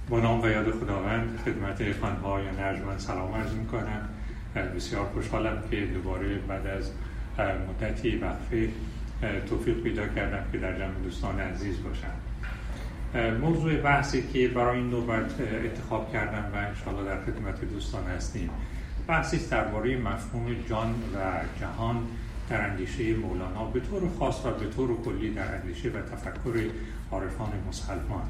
با نام و یاد خداوند خدمت خانم‌ها یا نرجمند سلام عرض می‌کنم. بسیار خوشحالم که دوباره بعد از مدتی وقفه توفیق پیدا کردم که در جمع دوستان عزیز باشم. موضوع بحثی که برای این نوبت انتخاب کردم و انشاءالله در خدمت دوستان هستیم، بحثی است درباره مفهوم جان و جهان در اندیشه مولانا به طور خاص و به طور کلی در اندیشه و تفکر عارفان مسلمان.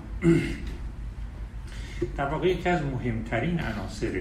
در واقع یکی از مهمترین عناصر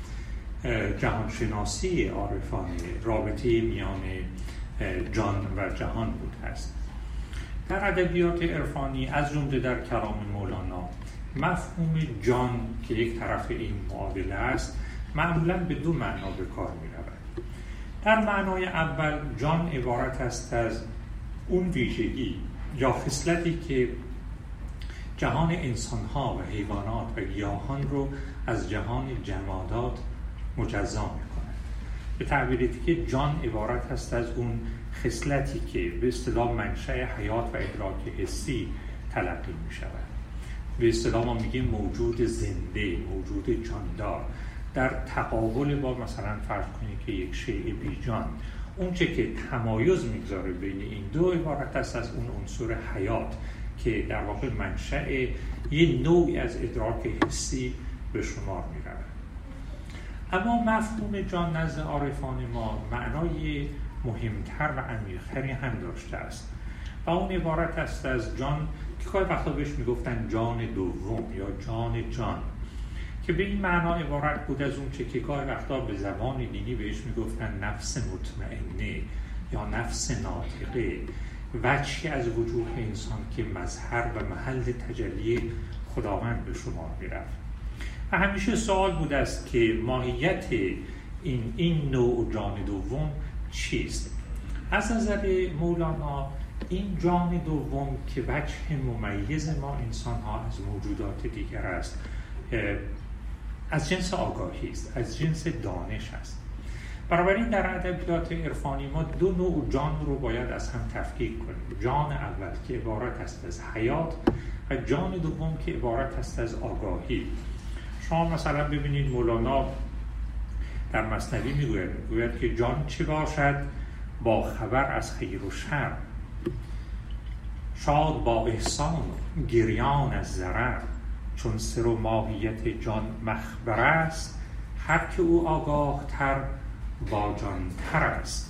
جهانشناسی عارفان رابطه میان جان و جهان بود است. در ادبیات عرفانی از جمله در کلام مولانا مفهوم جان که یک طرف این معادله است معمولاً به دو معنا به کار می رود. در معنای اول جان عبارت است از اون ویژگی یا خصلتی که جهان انسان‌ها و حیوانات و گیاهان رو از جهان جمادات مجزا می‌کند. به تعبیر دیگه جان عبارت است از اون خصلتی که به اصطلاح منشأ حیات و ادراک حسی تلقی می‌شود. به اصطلاح ما میگیم موجود زنده، موجود جاندار، در تقابل با مثلا فرض کنید که یک شیء بی جان. اون چه که تمایز می‌گذاره بین این دو عبارت است از اون عنصر حیات که در واقع منشأ یه نوعی از ادراک حسی به شمار می رود. اما مفهوم جان نزد عارفان ما معنای مهمتر و عمیق‌تری هم داشته است و اون عبارت است از جان که گاهی وقتا بهش می گفتن جان دوم یا جان که به این معنا عبارت بود از اون چه که گاهی وقتا به زبان دینی بهش می گفتن نفس مطمئنه یا نفس ناطقه، وجهی از وجوه انسان که مظهر و محل تجلی خداوند به شمار می‌رفت. و همیشه سوال بوده است که ماهیت این نوع جان دوم چیست؟ از نظر مولانا این جان دوم که وجه ممیز ما انسان‌ها از موجودات دیگر است، از جنس آگاهی است، از جنس دانش است. بنابراین در ادبیات عرفانی ما دو نوع جان رو باید از هم تفکیک کنیم. جان اول که عبارت است از حیات و جان دوم که عبارت است از آگاهی. شما مثلا ببینید مولانا در مثنوی میگوید که جان چه باشد با خبر از خیر و شر، شاد با احسان گریان از ضرر، چون سر و ماهیت جان مخبر است، هر که او آگاه تر با جان تر است.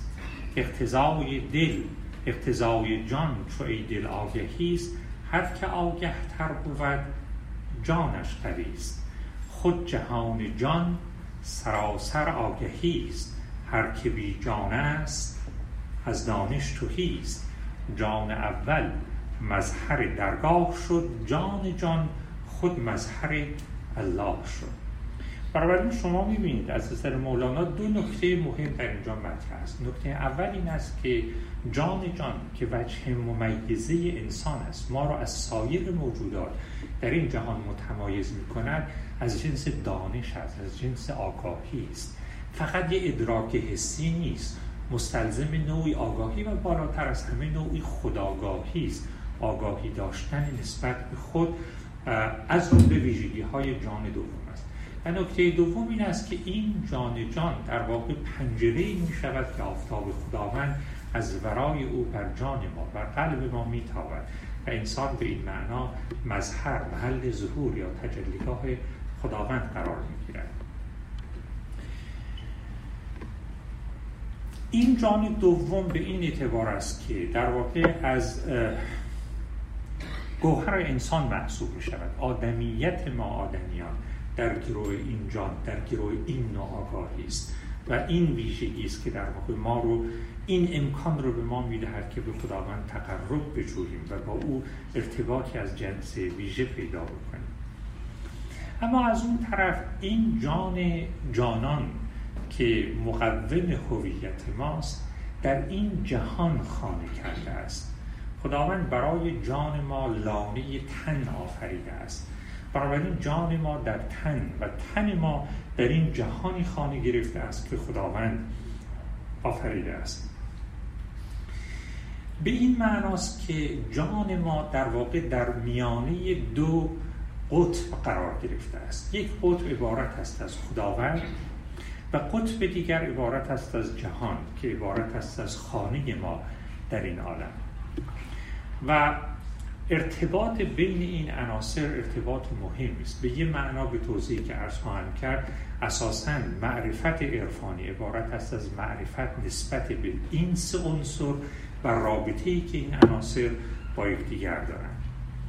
اقتضای جان چو ای دل آگهیست، هر که آگه تر بود جانش قویست. خود جهان جان سراسر آگهیست، هر که بی جان است از دانش تهیست. جان اول مظهر درگاه شد، جان خود مظهر الله شد. بنابراین شما می‌بینید از نظر مولانا دو نکته مهم در اینجا مطرح است. نکته اول این است که جان که وجه ممیزه انسان است، ما را از سایر موجودات در این جهان متمایز می‌کند، از جنس دانش است، از جنس آگاهی است. فقط یه ادراک حسی نیست، مستلزم نوعی آگاهی و بالاتر از همه نوعی خودآگاهی است. آگاهی داشتن نسبت به خود از جمله ویژگی‌های جان دوم است. و نکته دوم این است که این جان در واقع پنجره‌ای می شود که آفتاب خداوند از ورای او بر جان ما، بر قلب ما می تابد و انسان به این معنا مظهر، محل ظهور یا تجلیگاه خداوند قرار می گیرد. این جان دوم به این اعتبار است که در واقع از گوهر انسان محسوب می شود. آدمیت ما آدمیان در گروه این جان، در گروه این نوع آگاهی است و این ویژگی است که در واقع ما رو این امکان رو به ما میدهد که به خداوند تقرب بجوییم و با او ارتباطی از جنس ویژه پیدا بکنیم. اما از اون طرف این جانان که مقوم هویت ماست در این جهان خانه کرده است. خداوند برای جان ما لانه تن آفریده است. بنابراین جان ما در تن و تن ما در این جهانی خانه گرفته است که خداوند آفریده است. به این معناست که جان ما در واقع در میانه دو قطب قرار گرفته است. یک قطب عبارت است از خداوند و قطب دیگر عبارت است از جهان که عبارت است از خانه ما در این عالم. و ارتباط بین این عناصر ارتباط مهمی است. به یه معنا به توضیحی که عرض خواهم کرد، اساساً معرفت عرفانی عبارت است از معرفت نسبت به این سه عنصر و رابطه‌ای که این عناصر با یکدیگر دارند.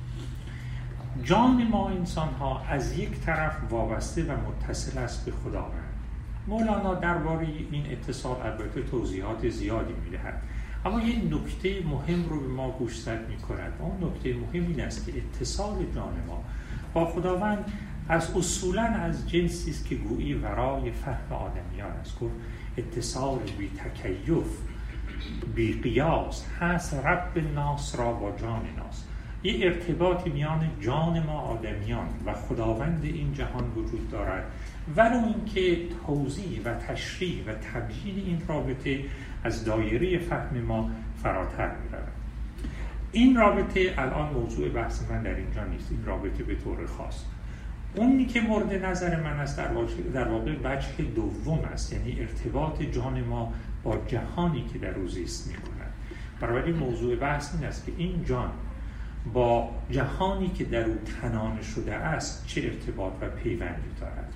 جان ما انسان‌ها از یک طرف وابسته و متصل است به خداوند. مولانا درباره این اتصال البته توضیحات زیادی می‌دهد، اما یک نکته مهم رو به ما گوشزد می‌کند. اون نکته مهم این است که اتصال جان ما با خداوند از اصولاً از جنسی است که گویی ورای فهم آدمیان است. گفت اتصال بی تکیف بی قیاس هست رب ناس را با جان ناس. یه ارتباطی میان جان ما آدمیان و خداوند این جهان وجود دارد، ولو اینکه توضیح و تشریح و تبیین این رابطه از دایره فهم ما فراتر می‌رود. این رابطه الان موضوع بحث من در اینجا نیست، این رابطه به طور خاص. اونی که مورد نظر من است در واقع وجه دوم است، یعنی ارتباط جان ما با جهانی که در او زیست می‌کند. بنابراین موضوع بحث این است که این جان با جهانی که در او تنانه شده است چه ارتباط و پیوندی دارد.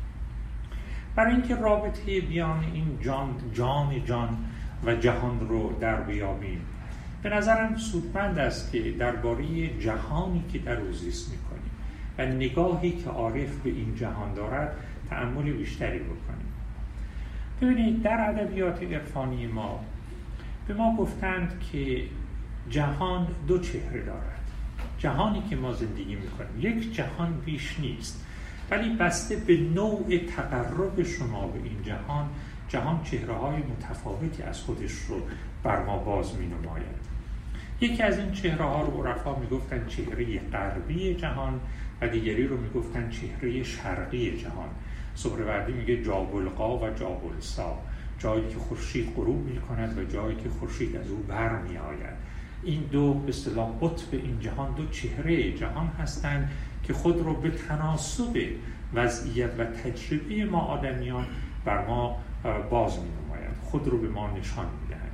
برای اینکه رابطه بیان این جان و جهان رو در بیابیم، به نظرم سودمند است که درباره جهانی که در او زیست می‌کنیم و نگاهی که عارف به این جهان دارد تأمل بیشتری بکنیم. ببینید، در ادبیات عرفانی ما به ما گفتند که جهان دو چهره دارد. جهانی که ما زندگی می‌کنیم یک جهان بیش نیست، ولی بسته به نوع تقرب شما به این جهان چهره‌های متفاوتی از خودش رو بر ما باز می‌نماید. یکی از این چهره‌ها رو عرفا می‌گفتن چهره غربی جهان و دیگری رو می‌گفتن چهره شرقی جهان. سهروردی میگه جابلقا و جابلسا، جایی که خورشید غروب می‌کند و جایی که خورشید از او برمی‌آید. این دو به اصطلاح قطب این جهان، دو چهره جهان هستند که خود رو به تناسب وضعیت و تجربه ما آدمیان بر ما باز می‌نمایند، خود رو به ما نشان می‌دهند.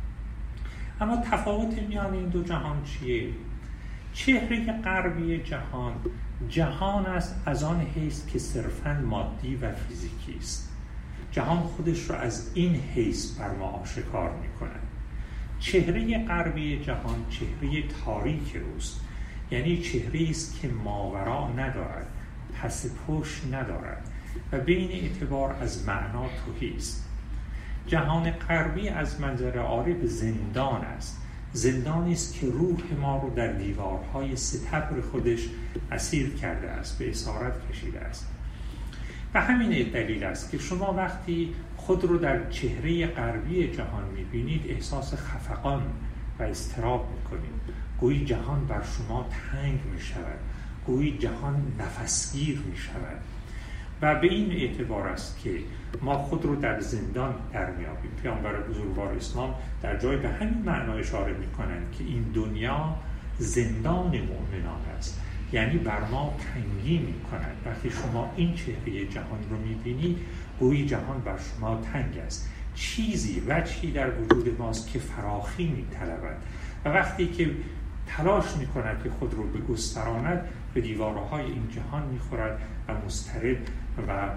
اما تفاوت میان این دو جهان چیه؟ چهره غربی جهان است از آن حیث که صرفاً مادی و فیزیکی است. جهان خودش رو از این حیث بر ما آشکار می‌کند. چهره غربی جهان چهره تاریک اوست، یعنی چهره است که ماورا ندارد، پس پشت ندارد و بین اعتبار از معنا تهی است. جهان غربی از منظر عارف زندان است، زندانی است که روح ما رو در دیوارهای ستبر خودش اسیر کرده است، به اسارت کشیده است. و همین دلیل است که شما وقتی خود رو در چهره غربی جهان می‌بینید احساس خفقان و اضطراب می‌کنید. گویی جهان بر شما تنگ می‌شود، گویی جهان نفسگیر می‌شود. و به این اعتبار است که ما خود رو در زندان در میابیم. پیامبر بزرگوار اسلام در جای به همین معنا اشاره می‌کنند که این دنیا زندان مؤمنان است، یعنی بر ما تنگی می‌کند. وقتی شما این چهره جهان رو می‌بینید گویی جهان بر شما تنگ است، چیزی وجهی در وجود ماست که فراخی می‌طلبد و وقتی که تلاش می‌کند که خود رو بگستراند به دیوارهای این جهان می‌خورد و مضطرب و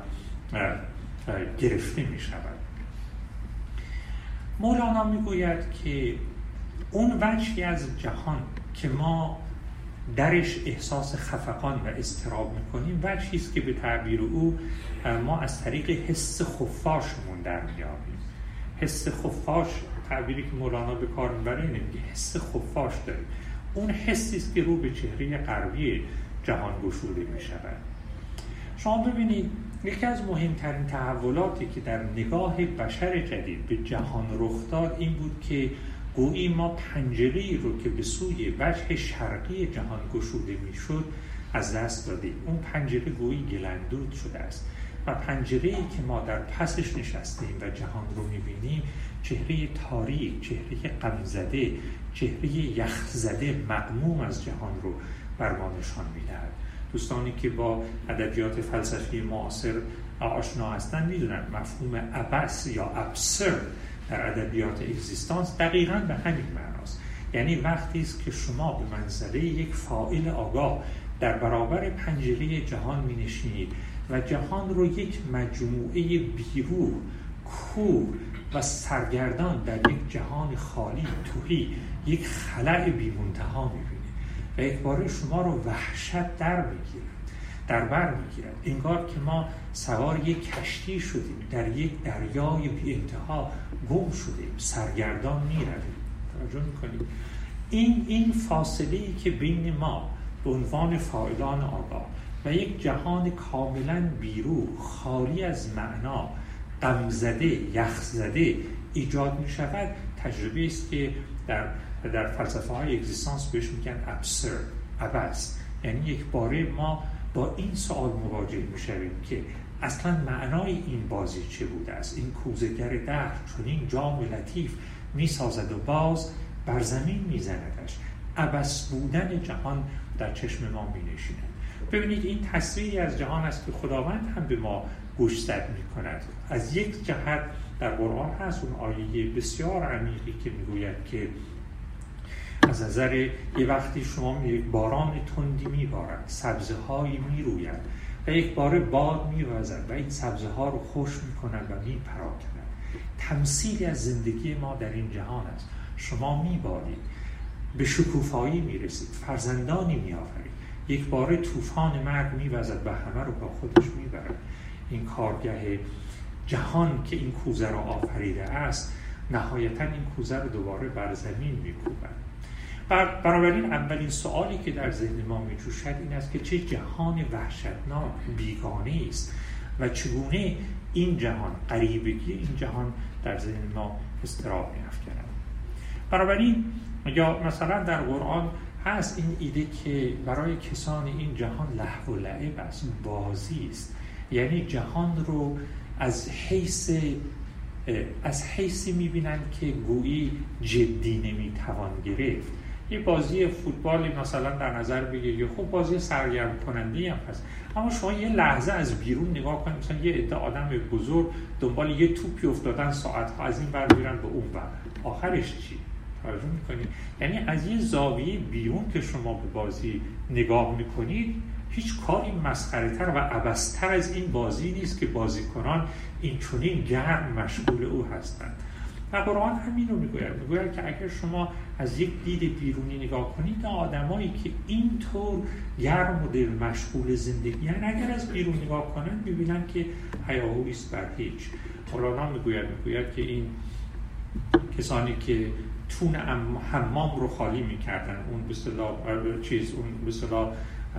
گرفته می‌شود. مولانا می‌گوید که اون وجهی از جهان که ما درش احساس خفقان و اضطراب می‌کنیم وجهی است که به تعبیر او ما از طریق حس خفاشمون در می‌یابیم. حس خفاش تعبیری که مولانا به کار می‌بره اینه، میگه حس خفاش داریم. اون حسی است که رو به چهره غربی جهان گشوده می‌شود. شما ببینید یکی از مهمترین تحولاتی که در نگاه بشر جدید به جهان رخ داد این بود که گویی ما پنجره‌ای رو که به سوی وجه شرقی جهان گشوده میشد از دست دادیم. اون پنجره گویی گلندود شده است و پنجره‌ای که ما در پسش نشستیم و جهان رو میبینیم چهره تاریک، چهره غمزده، چهره یخزده مغموم از جهان رو بر ما نشان میدهد. دوستانی که با ادبیات فلسفی معاصر آشنا هستن میدونن مفهوم ابس یا ابسرد در ادبیات اگزیستانس دقیقاً به همین معناست. یعنی وقتی است که شما به منزله یک فاعل آگاه در برابر پنجره جهان می نشینید و جهان رو یک مجموعه بیروح، کور و سرگردان در یک جهان خالی، تهی، یک خلأ بی منتها می بینید و یک باره شما رو وحشت در بر میگیرد. انگار که ما سوار یک کشتی شدیم، در یک دریای بی انتها گم شدیم، سرگردان میرویم. توجه میکنید؟ این فاصله‌ای که بین ما به عنوان فاعلان آگاه و یک جهان کاملا بیروح، خالی از معنا، غمزده، یخزده ایجاد میشود، تجربه است که در فلسفه های اگزیستانس بهش میگن ابسرد، عبث. یعنی یک باره ما با این سوال مواجه میشویم که اصلا معنای این بازی چه بوده است؟ این کوزه‌گر دهر چون این جام لطیف میسازد و باز بر زمین میزندش. عبث بودن جهان در چشم ما مینشیند. ببینید این تصویری از جهان است که خداوند هم به ما گوشزد میکند. از یک جهت در قرآن هست اون آیه بسیار عمیقی که میگوید که از نظر یه وقتی شما یک باران تندی میبارد، سبزه هایی میروید و یک بار باد میوزد و این سبزه ها رو خوش میکند و میپراکند. تمثیلی از زندگی ما در این جهان است. شما میبارید، به شکوفایی میرسید، فرزندانی میآفرید، یک بار طوفان مرگ میوزد و همه رو با خودش میبرد. این کارگه جهان که این کوزه را آفریده است، نهایتا این کوزه رو دوباره بر زمین میکوبد. بنابراین اولین سوالی که در ذهن ما میجوشد این است که چه جهان وحشتناک، بیگانه است و چگونه این جهان، غریبگی این جهان در ذهن ما اضطراب می‌افکند. بنابراین یا مثلا در قرآن هست این ایده که برای کسان این جهان لهو و لعب است، بازی است. یعنی جهان رو از حیثی می‌بینند که گویی جدی نمی‌توان گرفت. یه بازی فوتبالی مثلا در نظر بگیرید یا خب بازی سرگرم کننده هم هست، اما شما یه لحظه از بیرون نگاه کنید، مثلا یه عده آدم بزرگ دنبال یه توپی افتادن، ساعت‌ها از این ور میرن به اون ور، آخرش چی؟ توجه میکنید؟ یعنی از یه زاویه بیرون که شما به بازی نگاه میکنید، هیچ کاری مسخره‌تر و عبث‌تر از این بازی نیست که بازیکنان این چنین گرم مشغول او هستند. و قرآن همین رو میگوید که اگر شما از یک دید بیرونی نگاه کنید، آدمایی که اینطور گرم و دل مشغول زندگی هستند، اگر از بیرون نگاه کنند میبینن که هیاهویی است بر هیچ. مولانا میگوید که این کسانی که تون حمام رو خالی میکردن، اون به اصطلاح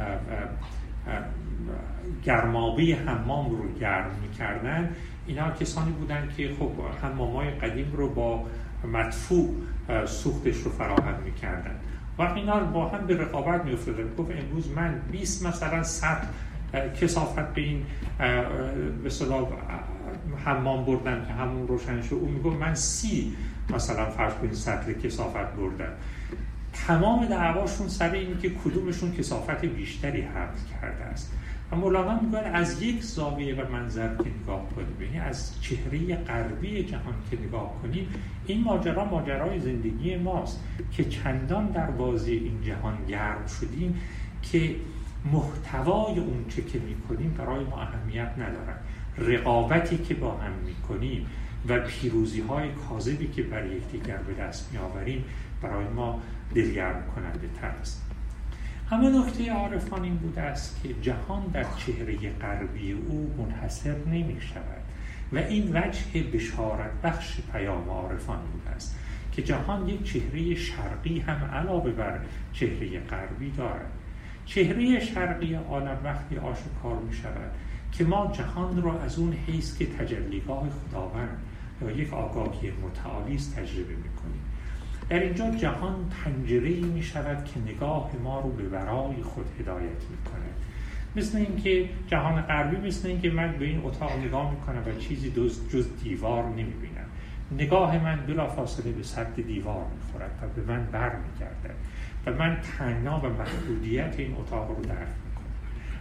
گرمابه حمام رو گرم میکردن، اینا کسانی بودن که خب حمامای قدیم رو با مدفوع سوختش رو فراهم میکردن و اینا رو با هم به رقابت میافتادن. گفت امروز من 20 مثلا سطل کثافت به این به اصطلاح حمام بردم که همون روشن شد، اون میگفت من 30 مثلا فرض کنید سطل کثافت بردم. تمام دعواشون سر اینه که کدومشون کثافت بیشتری حمل کرده است. و مولانا میگوید از یک زاویه و منظر که نگاه کنیم، یعنی از چهره غربی جهان که نگاه کنیم، این ماجرای زندگی ماست که چندان در بازی این جهان گرم شدیم که محتوای اون چه که میکنیم برای ما اهمیت ندارد. رقابتی که با هم میکنیم و پیروزی های کاذبی که بر یکدیگر به دست میآوریم برای ما دلگرم کننده تر است. اما نکته عارفان این بوده است که جهان در چهره غربی او منحصر نمی شود و این وجه بشارت بخش پیام عارفان بوده است که جهان یک چهره شرقی هم علاوه بر چهره غربی دارد. چهره شرقی عالم وقتی آشکار می شود که ما جهان را از اون حیث که تجلیگاه خداوند یا یک آگاهی متعالی است تجربه می کنیم. در اینجا جهان پنجره‌ای می شود که نگاه ما رو به ورای خود هدایت می کند. مثل اینکه جهان غربی، مثل اینکه من به این اتاق نگاه می کنم و چیزی جز دیوار نمی بینم. نگاه من بلافاصله به سد دیوار می خورد و به من بر می گردد و من تنها و محدودیت این اتاق رو درک می کنم.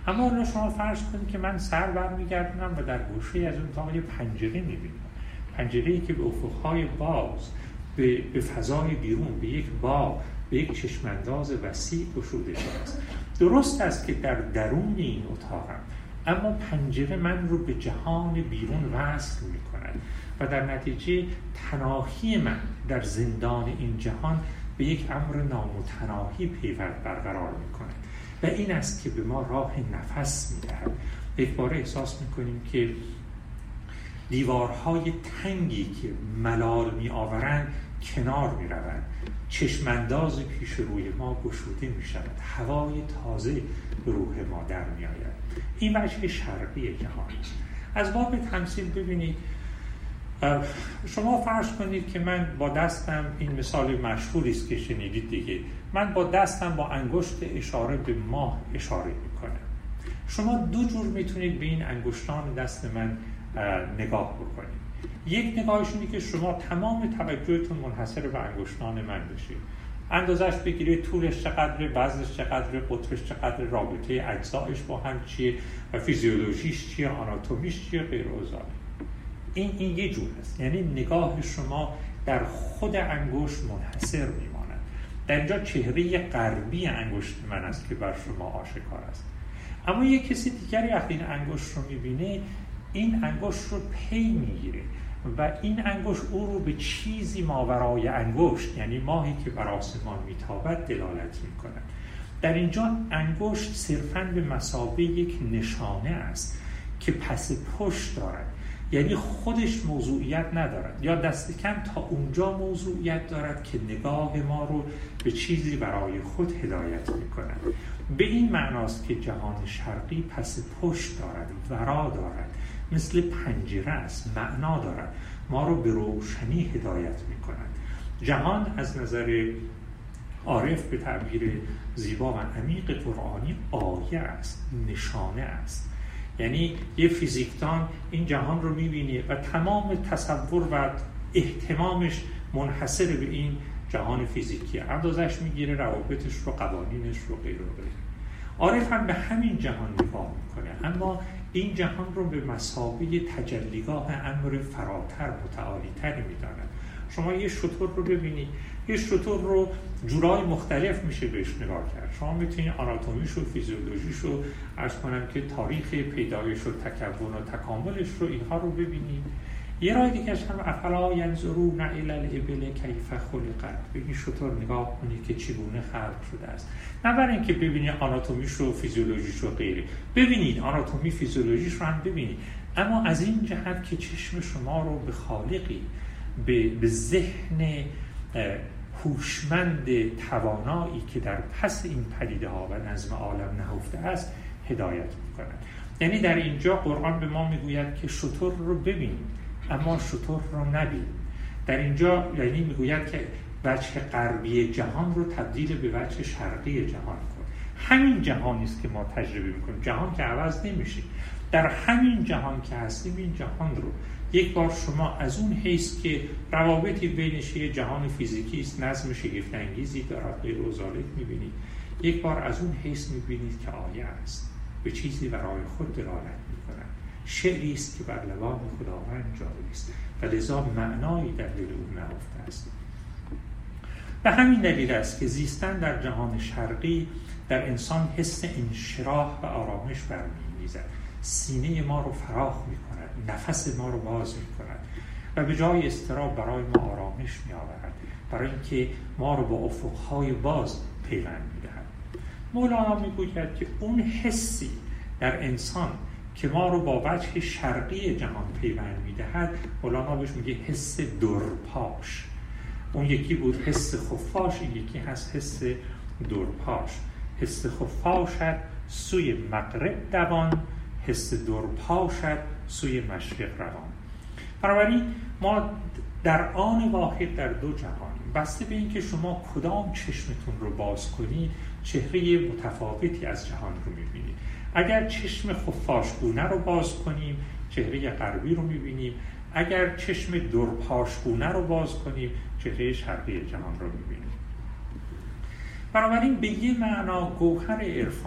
اما حالا شما فرض کنید که من سر برمیگردونم و در گوشه از اون اتاق یه پنجره میبینم، پنجره‌ای که به افق‌های باز، به فضای بیرون، به یک باغ، به یک چشمانداز وسیع گشوده شده است. درست است که در درون این اتاقم، اما پنجره من رو به جهان بیرون وصل می‌کند و در نتیجه تناهی من در زندان این جهان به یک امر نامتناهی پیوند برقرار می‌کند و این است که به ما راه نفس می‌دهد. یک بار احساس می‌کنیم که دیوارهای تنگی که ملال می‌آورند کنار می‌روند، چشمانداز پیش روی ما گشوده می‌شود، هوای تازه به روح ما در می‌آید. این وجه شرقی جهان است. از باب تمثیل ببینید، شما فرض کنید که من با دستم، این مثال مشهوری است که شنیدید دیگه، من با دستم با انگشت اشاره به ماه اشاره می‌کنم. شما دو جور می‌تونید به این انگشتان دست من نگاه بکنید. یک نگاهش اینه که شما تمام توجهتون منحصر به انگشتان من بشه، اندازش بگیرید، طولش چقدره، وزنش چقدره، قطرش چقدره، رابطه اجزایش با هم چیه و فیزیولوژیش چیه، آناتومیش چیه، غیر و ذالک. این یه جور است، یعنی نگاه شما در خود انگشت منحصر میماند. در اینجا چهره غربی انگشت من است که بر شما آشکار است. اما یک کسی دیگری وقتی این انگشت رو میبینه، این انگشت رو پی میگیره و این انگشت او رو به چیزی ماورای انگشت، یعنی ماهی که بر آسمان میتابد، دلالت میکند. در اینجا انگشت صرفاً به مثابه یک نشانه است که پس پشت دارد، یعنی خودش موضوعیت ندارد، یا دست کم تا اونجا موضوعیت دارد که نگاه ما رو به چیزی برای خود هدایت میکند. به این معناست که جهان شرقی پس پشت دارد، ورا دارد، مثل پنجره است، معنا دارد، ما رو به روشنی هدایت میکند. جهان از نظر عارف به تعبیر زیبا و عمیق قرآنی آیه است، نشانه است. یعنی یه فیزیکدان این جهان رو میبینه و تمام تصور و اهتمامش منحصر به این جهان فیزیکی، اندازش میگیره، روابطش رو، قوانینش رو، غیر و غیر. عارف هم به همین جهان نگاه میکنه، اما این جهان رو به مثابه تجلیگاه امر فراتر، متعالی‌تری میداند. شما یه شتر رو ببینید، یه شتر رو جورای مختلف میشه بهش نگاه کرد. شما میتونید آناتومیش و فیزیولوژیش رو، عرض کنم که تاریخ پیدایش و تکون و تکاملش رو، اینها رو ببینید. یه راه دیگه‌اش هم افلا ینظرون الی الابل کیف خلقت، به این شتر نگاه کنید که چگونه خلق شده است. نه برای اینکه ببینید آناتومیش و فیزیولوژیش و غیره، ببینید آناتومی فیزیولوژیش رو هم ببینید، اما از این جهت که چشم شما رو به خالقی، به ذهن هوشمند توانایی که در پس این پدیده ها و نظم عالم نهفته است هدایت می‌کند. یعنی در اینجا قرآن به ما میگوید که شتر رو ببینید اما شتر رو نبینید. در اینجا یعنی میگوید که وجه غربی جهان رو تبدیل به وجه شرقی جهان کن. همین جهانی است که ما تجربه می‌کنیم، جهان که عوض نمیشه. در همین جهان که هستیم، این جهان رو یک بار شما از اون حیث که روابطی بینش یه جهان فیزیکی است، نظم شگفت انگیزی دارد، غیر و ذالک می‌بینید. یک بار از اون حیث می‌بینید که آیه است، به چیزی برای خود دلالت می‌کند، شعری است که بر لبان خداوند جاری است و لذا معنایی در دل او نهفته است. به همین دلیل است که زیستن در جهان شرقی در انسان حس انشراح و آرامش برمی‌انگیزد، سینه ما رو فراخ می‌کند، نفس ما رو باز می‌کند و به جای اضطراب برای ما آرامش می‌آورد، برای اینکه ما رو با افق‌های باز پیوند می‌دهد. مولانا می‌گوید که اون حسی در انسان که ما رو با وجه شرقی جهان پیوند می‌دهد، مولانا بهش میگه حس درپاش. اون یکی بود حس خفاش، این یکی هست حس درپاش. حس خفاشت سوی مغرب دوان، حس درپاشت سوی مشرق روان. بنابراین ما در آن واحد در دو جهانیم، بسته به اینکه شما کدام چشمتون رو باز کنید چهره متفاوتی از جهان رو می‌بینید. اگر چشم خفاشگونه رو باز کنیم چهره غربی رو می‌بینیم، اگر چشم درپاشگونه رو باز کنیم چهره شرقی جهان رو می‌بینیم. بنابراین به یه معنا گوهر عرفان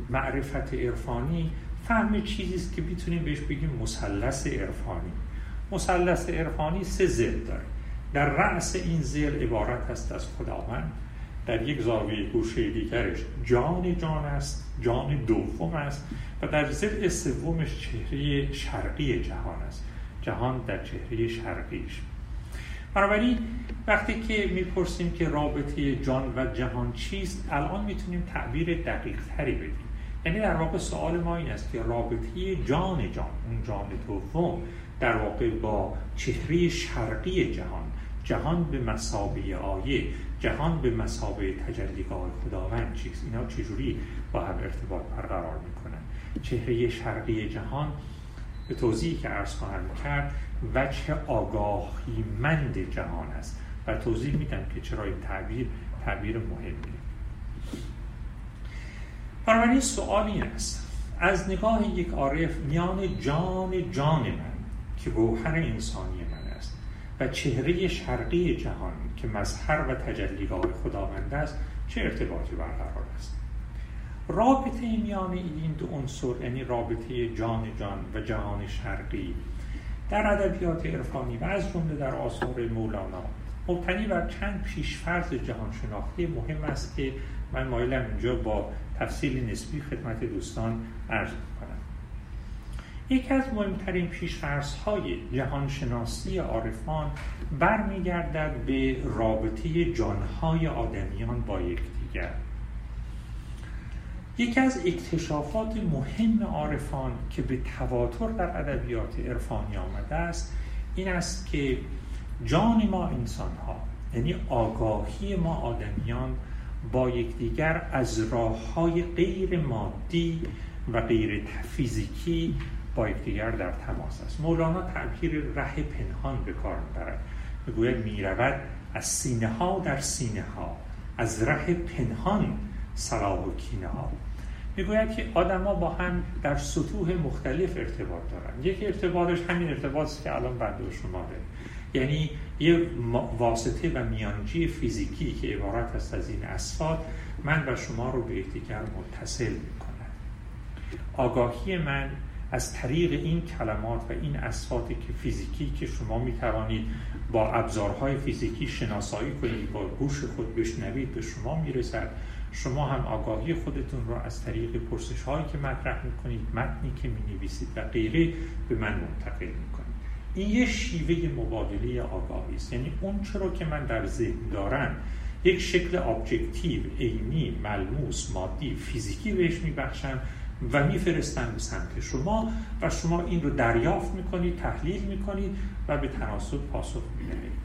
معرفت عرفانی فهم چیزی است که میتونیم بهش بگیم مثلث عرفانی. مثلث عرفانی 3 ضلع داره. در رأس این ضلع عبارت است از خداوند، در یک زاویه گوشه دیگرش جان است، جان دوم است، و در ضلع سومش چهره شرقی جهان است، جهان در چهره شرقیش. بنابراین وقتی که میپرسیم که رابطه جان و جهان چیست، الان میتونیم تعبیر دقیق تری بدیم. یعنی در واقع سوال ما این است که رابطه جان، اون جان دوم، در واقع با چهره شرقی جهان به مثابه آیه، جهان به مثابه تجلیگاه خداوند چیست؟ اینا چجوری با هم ارتباط برقرار میکنن؟ چهره شرقی جهان به توضیحی که عرض خواهم کرد وجه آگاهیمند جهان است و توضیح میدم که چرا این تعبیر مهمیه. بنابراین سوال این است: از نگاه یک عارف میان جان من که گوهر انسانی من است و چهره شرقی جهان که مظهر و تجلیگاه خداوند است چه ارتباطی برقرار است؟ رابطه میان این دو عنصر، یعنی رابطه جان و جهان شرقی، در ادبیات عرفانی و از جمله در آثار مولانا مبتنی بر چند پیش‌فرض جهان شناختی مهم است که من مایلم اینجا با تفصیل نسبی خدمت دوستان عرض کنم. یکی از مهمترین پیش‌فرض‌های جهان شناسی عارفان برمیگردد به رابطه جان‌های آدمیان با یکدیگر. یکی از اکتشافات مهم عارفان که به تواتر در ادبیات عرفانی آمده است این است که جان ما انسان‌ها، یعنی آگاهی ما آدمیان، با یکدیگر از راه‌های غیر مادی و غیر فیزیکی با یکدیگر در تماس است. مولانا تعبیر ره پنهان به کار می‌برد. میگوید می‌رود از سینه‌ها در سینه‌ها، از ره پنهان صلاح و کینه‌ها. میگوید که آدم‌ها با هم در سطوح مختلف ارتباط دارند. یک ارتباطش همین ارتباطی که الان بنده و شما داریم، یعنی یه واسطه و میانجی فیزیکی که عبارت است از این اصفاد من و شما رو به یکدیگر متصل می‌کند. آگاهی من از طریق این کلمات و این اصفاتی که فیزیکی که شما می‌توانید با ابزارهای فیزیکی شناسایی کنید، با گوش خود بشنوید، به شما میرسد. شما هم آگاهی خودتون رو از طریق پرسش‌هایی که مطرح می‌کنید، متنی که می‌نویسید و غیره به من منتقل می‌کنید. این یه شیوه مبادله آگاهی است. یعنی اون چرا که من در ذهن دارم یک شکل ابجکتیو، عینی، ملموس، مادی، فیزیکی بهش میبخشم و میفرستم به سمت شما و شما این رو دریافت میکنید، تحلیل میکنید و به تناسب پاسخ میدهید.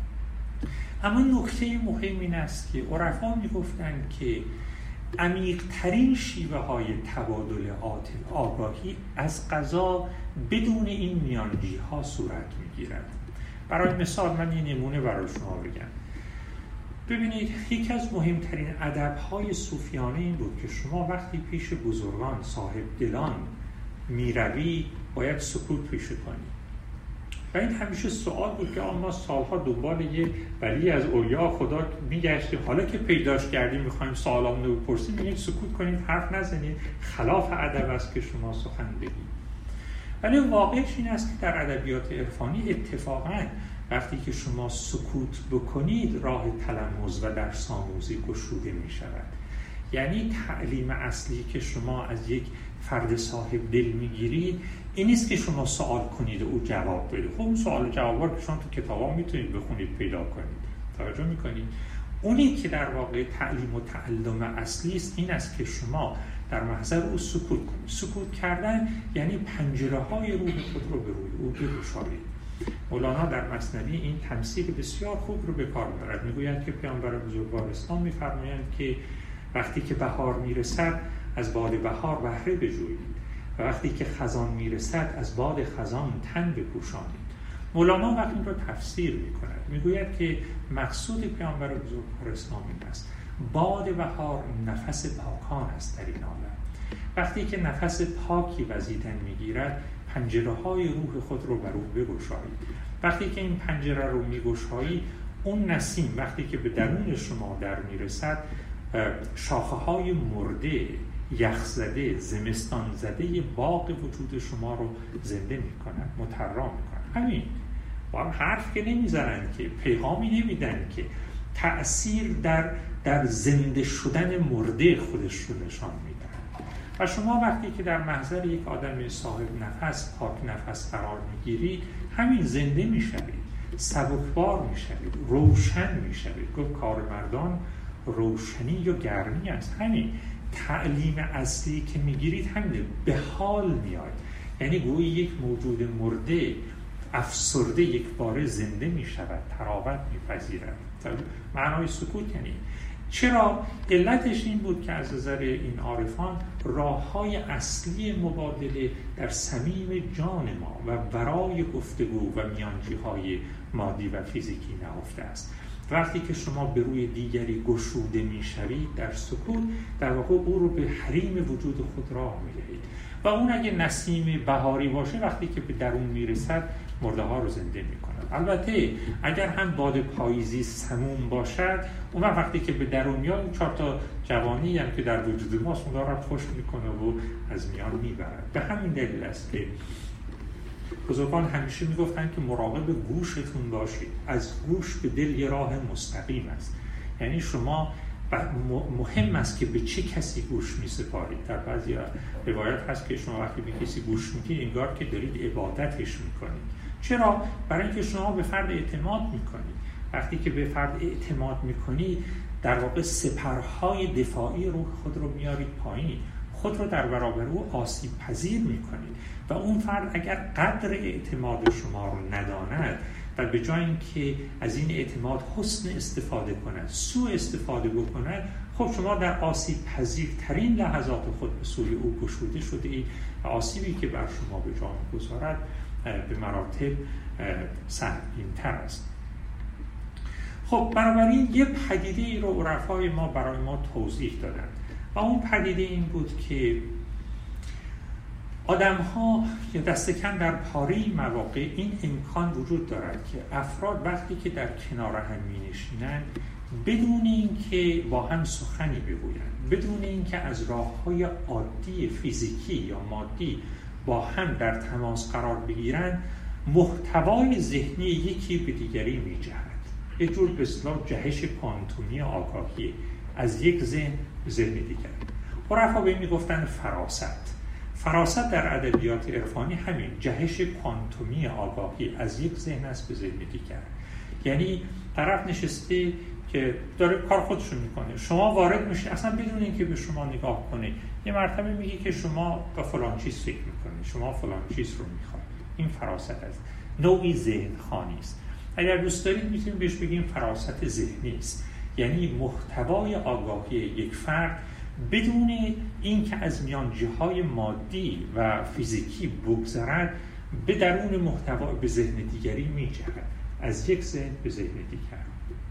اما نکته مهم این است که عرفا میگفتند که عمیق‌ترین شیوه های تبادل آگاهی از قضا بدون این میانجی ها صورت میگیرد. برای مثال من یه نمونه برای شما بگم. ببینید، یکی از مهمترین ادب‌های صوفیانه این بود که شما وقتی پیش بزرگان صاحب دلان میروی باید سکوت پیشه کنید. و این همیشه سوال بود که ما سالها دنبال یه ولی از اولیاء خدا میگشتیم، حالا که پیداش کردیم میخوایم سوالامون رو بپرسیم، میگیم سکوت کنید، حرف نزنید، خلاف ادب است که شما سخن بگید. ولی واقعش این است که در ادبیات عرفانی اتفاقاً وقتی که شما سکوت بکنید راه تلمذ و درس آموزی گشوده می شود. یعنی تعلیم اصلی که شما از یک فرد صاحب دل می گیرید این نیست که شما سوال کنید و او جواب بده. خب اون سوال و جواب که شما تو کتابا میتونید بخونید پیدا کنید. توجه میکنید؟ اونی که در واقع تعلیم و تعلم اصلی است این است که شما در محضر او سکوت کنید. سکوت کردن یعنی پنجره‌های روح خود رو به روی او بگشایید. مولانا در مثنوی این تمثیل بسیار خوب رو به کار می‌برد. میگوید که پیامبر بزرگوار اسلام می‌فرمایند که وقتی که بهار میرسد از باد بهار بهره بجویید و وقتی که خزان میرسد از باد خزان تن بپوشانید. مولانا وقتی این رو تفسیر می‌کند میگوید که مقصود پیامبر بزرگوار اسلام این است: باد بهار نفس پاکان است در این عالم. وقتی که نفس پاکی وزیدن میگیرد پنجره‌های روح خود رو بر او بگشایید. وقتی که این پنجره رو میگشایید اون نسیم وقتی که به درون شما در میرسد شاخه‌های مرده یخزده، زمستان زده باغ وجود شما رو زنده میکنن، مطرح میکنن. همین با حرف که نمیزنن، که پیغامی نمیدن، که تأثیر در زنده شدن مرده خودش رو نشان میدن. و شما وقتی که در محضر یک آدم صاحب نفس، پاک نفس قرار میگیرید، همین زنده میشوید، سبکبار میشوید، روشن میشوید. گفت کار مردان روشنی و گرمی است. همین تعلیم اصلی که میگیرید همینه، به حال میاد. یعنی گویی یک موجود مرده افسرده یک باره زنده میشود، تراوت میپذیرد. معنای سکوت یعنی چرا؟ علتش این بود که از نظر این عارفان راه‌های اصلی مبادله در صمیم جان ما و برای گفتگو و میانجی‌های مادی و فیزیکی نهفته است. وقتی که شما به روی دیگری گشوده میشوید در سکوت، در واقع او رو به حریم وجود خود راه میدهید. و اون اگه نسیم بهاری باشه، وقتی که به درون میرسد مرده ها رو زنده میکنه. البته اگر هم باد پاییزی سموم باشد، اون وقتی که به درون میاد، 4 تا جوانی هم که در وجود ماست اون را خوش میکنه و از میان میبرد. به همین دلیل است که بزرگان همیشه میگفتن که مراقب گوشتون باشید. از گوش به دل یه راه مستقیم است. یعنی شما مهم است که به چه کسی گوش میسپارید. در بعضی روایت هست که شما وقتی به کسی گوش میدید انگار که دارید عبادتش میکنید. چرا؟ برای اینکه شما به فرد اعتماد میکنید. وقتی که به فرد اعتماد میکنید، در واقع سپرهای دفاعی رو خود رو میارید پایین، خود رو در برابر او آسیب پذیر میکنید. و اون فرد اگر قدر اعتماد شما رو نداند و به جای اینکه از این اعتماد حسن استفاده کند، سوء استفاده بکند، خب شما در آسیب پذیرترین لحظات خود به سوی او گشوده شده اید و آسیبی که بر شما به جا می‌گذارد به مراتب سنگین‌تر است. خب بنابراین یه پدیده ای رو عرفای ما برای ما توضیح دادن و اون پدیده این بود که آدم‌ها یا دست کم در پاره مواقع این امکان وجود دارد که افراد وقتی که در کنار هم می‌نشینند، بدون اینکه با هم سخنی بگویند، بدون اینکه از راه‌های عادی فیزیکی یا مادی با هم در تماس قرار بگیرند، محتوای ذهنی یکی به دیگری می‌جهد. یه جور به اصطلاح جهش کوانتومی آگاهی از یک ذهن به ذهن دیگر. عرفا به این می‌گفتن فراست. فراست در ادبیات عرفانی همین جهش کوانتومی آگاهی از یک ذهن است به ذهن دیگر. یعنی طرف نشسته که داره کار خودشون میکنه، شما وارد میشی اصلا بدون اینکه به شما نگاه کنه، یه مرتبه میگی که شما با فلان چیز فکر میکنید، شما فلان چیز رو میخواید. این فراست است، نوعی ذهن خوانی است. اگر دوست دارید میتونیم بهش بگیم فراست ذهنی است. یعنی محتوای آگاهی یک فرد بدون اینکه از میانجی‌های مادی و فیزیکی بگذرد، به درون محتوا به ذهن دیگری می‌جهد، از یک ذهن به ذهن دیگر.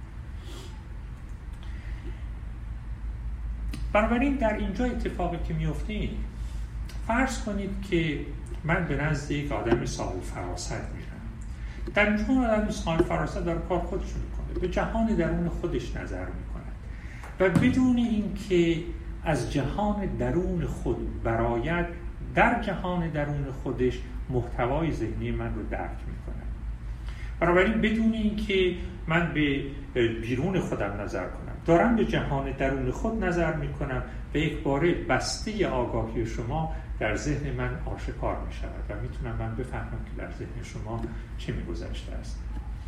بنابراین در اینجا اتفاقی که میفته، فرض کنید که من به نزد یک آدم صاحب فراست میرم. در اینجا آدم صاحب فراست داره کار خودش میکنه، به جهان درون خودش نظر میکنه و بدون اینکه از جهان درون خود برآید، در جهان درون خودش محتوای ذهنی من رو درک میکنه. بنابراین بدون اینکه من به بیرون خودم نظر کنم، دارم به جهان درون خود نظر میکنم و یک باره بسته آگاهی شما در ذهن من آشکار میشود و میتونم من بفهمم که در ذهن شما چه میگذشته است.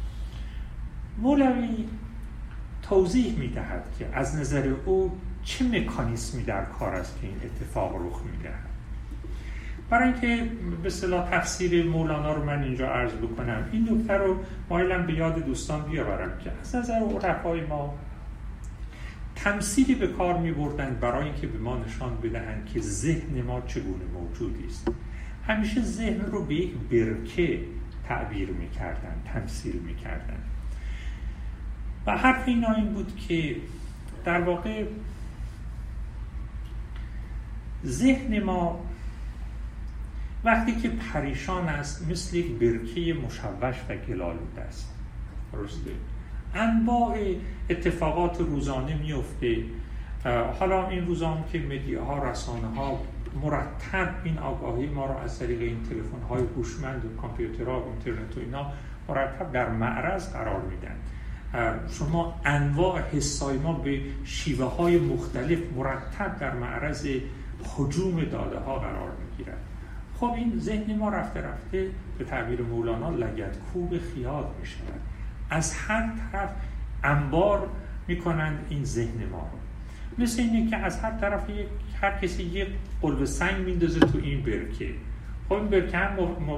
مولوی توضیح میدهد که از نظر او چه مکانیزمی در کار است که این اتفاق رخ میدهد. برای اینکه به اصطلاح تفسیر مولانا رو من اینجا عرض بکنم، این نکته رو مایلم به یاد دوستان بیاورم که از نظر عرفای ما تمثیلی به کار می‌بردند برای اینکه به ما نشان بدهند که ذهن ما چگونه موجودی است. همیشه ذهن رو به یک برکه تعبیر می‌کردند، تمثیل می‌کردند. و حرف اینا این بود که در واقع ذهن ما وقتی که پریشان است مثل یک برکه مشوش و گل‌آلود است. درسته؟ انواع اتفاقات روزانه میفته حالا این روزام که مدیاها، رسانه ها مرتب این آگاهی ما رو از طریق این تلفن های هوشمند و کامپیوترها و اینترنت و اینا مرتب در معرض قرار میدن. شما انواع حسای ما به شیوه های مختلف مرتب در معرض هجوم داده ها قرار میگیرد. خب این ذهن ما رفته رفته به تعبیر مولانا لگدکوب خیال می شود. از هر طرف انبار میکنند این ذهن ما رو. مثل اینه که از هر طرف هر کسی یک قلب سنگ میندازه تو این برکه. خب این برکه هم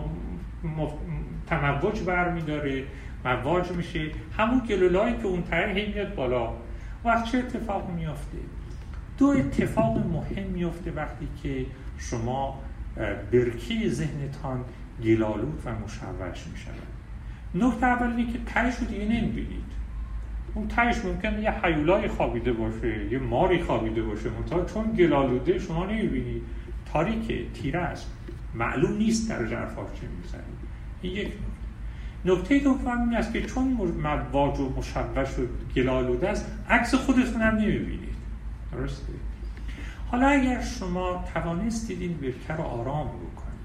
تموج برمیداره، مواج میشه، همون گلولایی که اون ته میاد بالا. وقت چه اتفاق میافته؟ دو اتفاق مهم میافته وقتی که شما برکه ذهنتان گلالود و مشوش میشود. نکته اول اینه که تهش رو دیگه نمیبینید. اون تهش ممکنه یه هیولای خوابیده باشه، یه ماری خوابیده باشه، منتها چون گلالوده شما نمیبینید، تاریکه، تیره است، معلوم نیست در ژرفاش چه میزنید. این یک نکته دوم این است که چون مواج و مشوش و گلالوده است، عکس خودتون هم نمیبینید. درسته؟ حالا اگر شما توانستید این برکه رو آرام بکنید،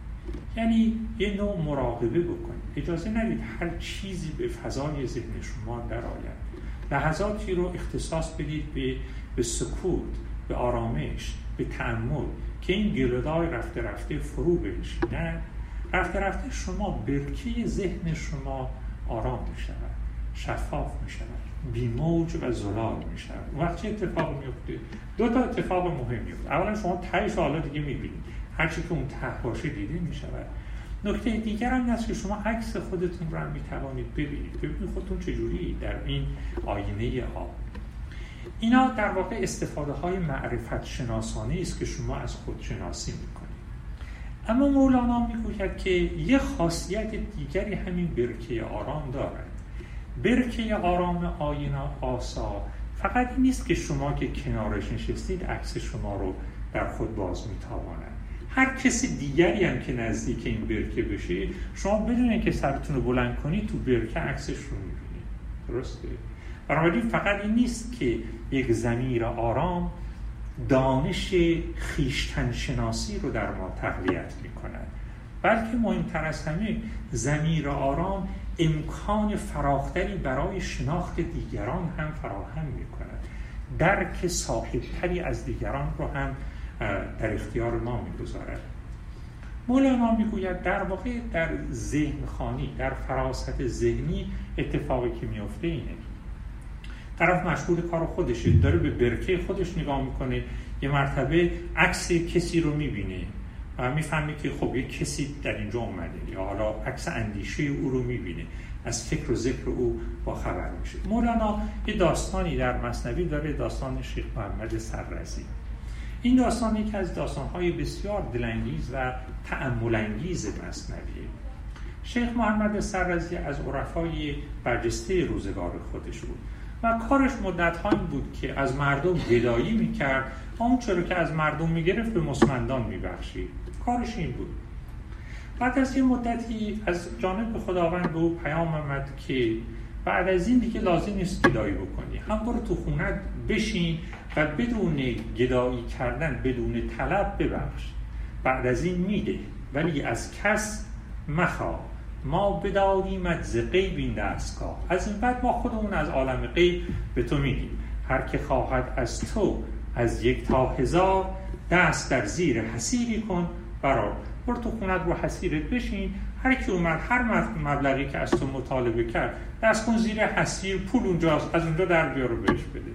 یعنی یه نوع مراقبه بکنید، اجازه ندید هر چیزی به فضای ذهن شما در آید، لحظاتی رو اختصاص بدید به سکوت، به آرامش، به تأمل که این گلولای رفته رفته فرو بنشینند. رفته رفته شما برکه ذهن شما آرام می شود، شفاف می شود، بی موج و زلال می شود. وقت چه اتفاق می افته؟ دو تا اتفاق مهم می افته. اولا شما تهش حالا دیگه می بینید، هرچی که اون ته باشه دیده می شود. نکته دیگر هم است که شما عکس خودتون رو هم می توانید ببینید خودتون چجوری در این آینه آب. اینا در واقع استفاده های معرفت شناسانه است که شما از خود شناسی می کنید. اما مولانا میگوید که یه خاصیت دیگری همین برکه آرام دارد. برکه آرام آینه آسا فقط این نیست که شما که کنارش نشستید عکس شما رو در خود باز میتواند. هر کسی دیگری هم که نزدیک این برکه بشه، شما بدون اینکه سرتون رو بلند کنید تو برکه عکسش رو میبینید. درسته؟ بنابراین فقط این نیست که یک ضمیر آرام دانش خویشتن شناسی رو در ما تقویت می‌کند، بلکه مهمتر از همه ضمیر آرام امکان فراختری برای شناخت دیگران هم فراهم می‌کند، درک صاحب‌تری از دیگران رو هم در اختیار ما می‌گذارد. مولانا میگوید در واقع در ذهن خوانی، در فراست ذهنی اتفاقی که میفته اینه، طرف مشغول کار خودشه، داره به برکه خودش نگاه میکنه، یه مرتبه عکس کسی رو میبینه و میفهمه که خب یه کسی در اینجا اومده، یا حالا عکس اندیشه او رو میبینه، از فکر و ذکر او با خبر میشه. مولانا یه داستانی در مثنوی داره، داستان شیخ محمد سررزی. این داستان یکی از داستان‌های بسیار دلانگیز و تأمل‌انگیز مثنویه. شیخ محمد سررزی از عرفای برجسته روزگار خودش بود و کارش مدت‌ها این بود که از مردم گدایی می‌کرد، اون چرا که از مردم می‌گرفت به مستمندان می‌بخشید. کارش این بود. بعد از یه مدتی از جانب خداوند به او پیام آمد که بعد از این دیگه لازم نیست گدایی بکنی، هم برو تو خونت بشین و بدون گدایی کردن، بدون طلب ببخش. بعد از این میده، ولی از کس مخواه، ما بدادیمت ز غیب این دستگاه. از این بعد ما خودمون از عالم غیب به تو میدیم. هر که خواهد از تو از 1 تا 1000 دست در زیر حصیری کن برار. برو تو خونت رو حصیرت بشین، هر کی اومد هر مبلغی که از تو مطالبه کرد دست کن زیر حصیر، پول اونجاست، از اونجا در بیار و بهش بده.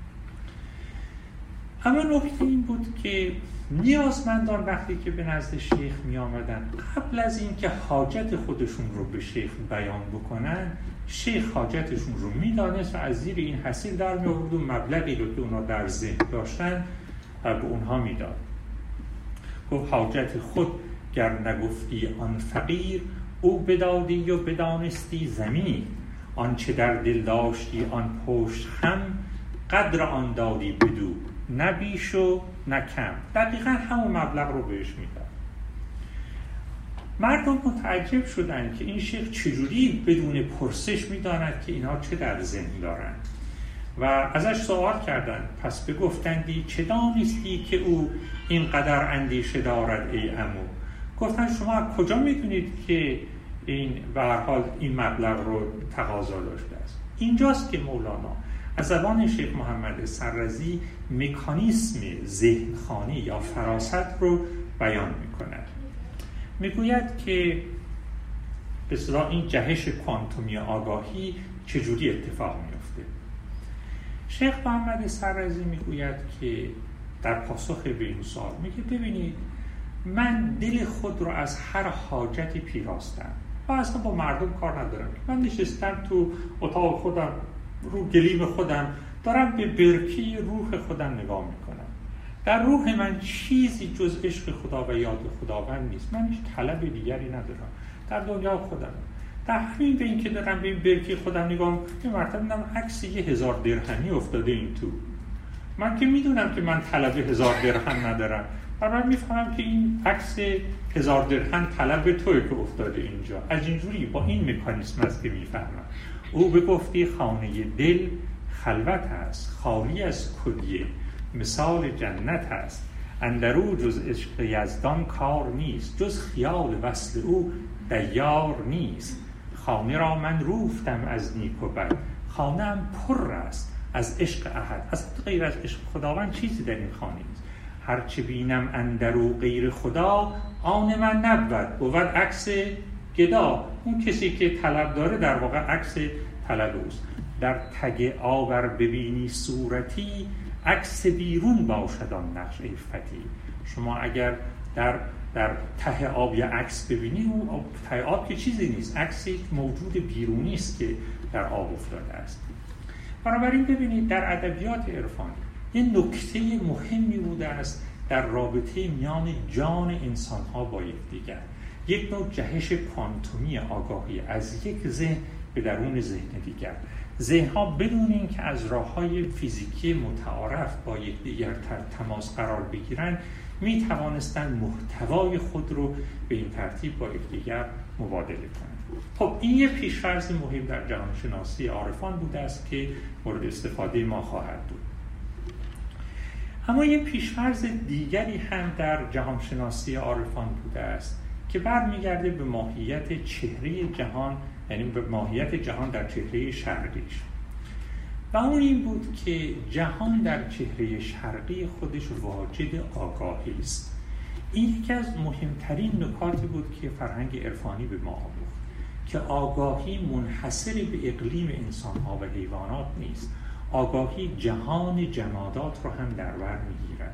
اما نکته این بود که نیازمندان وقتی که به نزد شیخ می آمدن، قبل از این که حاجت خودشون رو به شیخ بیان بکنن، شیخ حاجتشون رو می دانست و از زیر این حصیر در می آورد و مبلغی رو که اونا در ذهن داشتن به اونها می داد. گفت حاجت خود گر نگفتی آن فقیر، او بدادی و بدانستی زمین. آن چه در دل داشتی آن پشت خم، قدر آن دادی بدو نه بیش و نه کم. دقیقا همون مبلغ رو بهش میداد. مردم متعجب شدن که این شیخ چجوری بدون پرسش میداند که اینها چه در ذهن دارن. و ازش سوال کردند پس بگفتندی چه دانستی که او اینقدر اندیشه دارد ای عمو؟ گفتن شما از کجا میدونید که این به هر حال این مبلغ رو تقاضا داشته است؟ اینجاست که مولانا از زبان شیخ محمد سررضی مکانیسم ذهنخوانی یا فراست رو بیان میکند. میگوید که به اصطلاح این جهش کوانتومی آگاهی چجوری اتفاق میفته. شیخ محمد سررضی میگوید که در پاسخ به این سوال میگه ببینید من دل خود رو از هر حاجتی پیراستم و اصلا با مردم کار ندارم. من نشستم تو اتاق خودم رو گلیم خودم دارم به برکی روح خودم نگاه میکنم. در روح من چیزی جز عشق خدا و یاد خداوند نیست. من هیچ طلب دیگری ندارم در دنیا خودم. در همین به این که دارم به این برکی خودم نگاه میکنم یه مرتبه میدم عکس 1000 درهمی افتاده این تو. من که میدونم که من طلب 1000 درهم ندارم و من میفهمم که این عکس 1000 درهم طلب توی که افتاده اینجا. از اینجوری با این مکانیسم است که میفهمم. او به گفتی خانه دل خلوت است، خالی از کلیه مثال جنت است. اندرو جز عشق یزدان کار نیست، جز خیال وصل او دیار نیست. خانه را من روفتم از نیک و بد، خانه هم پر است از عشق احد. از غیر از عشق خداوند چیزی در این خانه نیست. هرچه بینم اندرو غیر خدا آن من نبود، بود عکس گدا. اون کسی که طلب داره در واقع عکس طلب اوست. در تگ آور ببینی صورتی، عکس بیرون باشد آن نقش ای فتی. شما اگر در ته آب یه عکس ببینی، اون ته آب که چیزی نیست، عکس یک موجود بیرونی است که در آب افتاده است. بنابراین ببینید در ادبیات عرفانی یه نکته مهمی بوده است در رابطه میان جان انسان‌ها با یکدیگر. یک نوع جهش کوانتومی آگاهی از یک ذهن به درون ذهن دیگر. ذهن‌ها بدون اینکه از راه‌های فیزیکی متعارف با یکدیگر تماس قرار بگیرند می توانستند محتوای خود رو به این ترتیب با یکدیگر مبادله کنند. خب این یه پیش‌فرض مهم در جهانشناسی عارفان بوده است که مورد استفاده ما خواهد بود. اما یه پیش‌فرض دیگری هم در جهانشناسی عارفان بوده است که برمیگرده به ماهیت چهره جهان، یعنی به ماهیت جهان در چهره شرقیش. و اون این بود که جهان در چهره شرقی خودش واجد آگاهی است. این یکی از مهمترین نکاتی بود که فرهنگ عرفانی به ما آموخت که آگاهی منحصر به اقلیم انسان‌ها و حیوانات نیست. آگاهی جهان جمادات رو هم در بر می‌گیرد.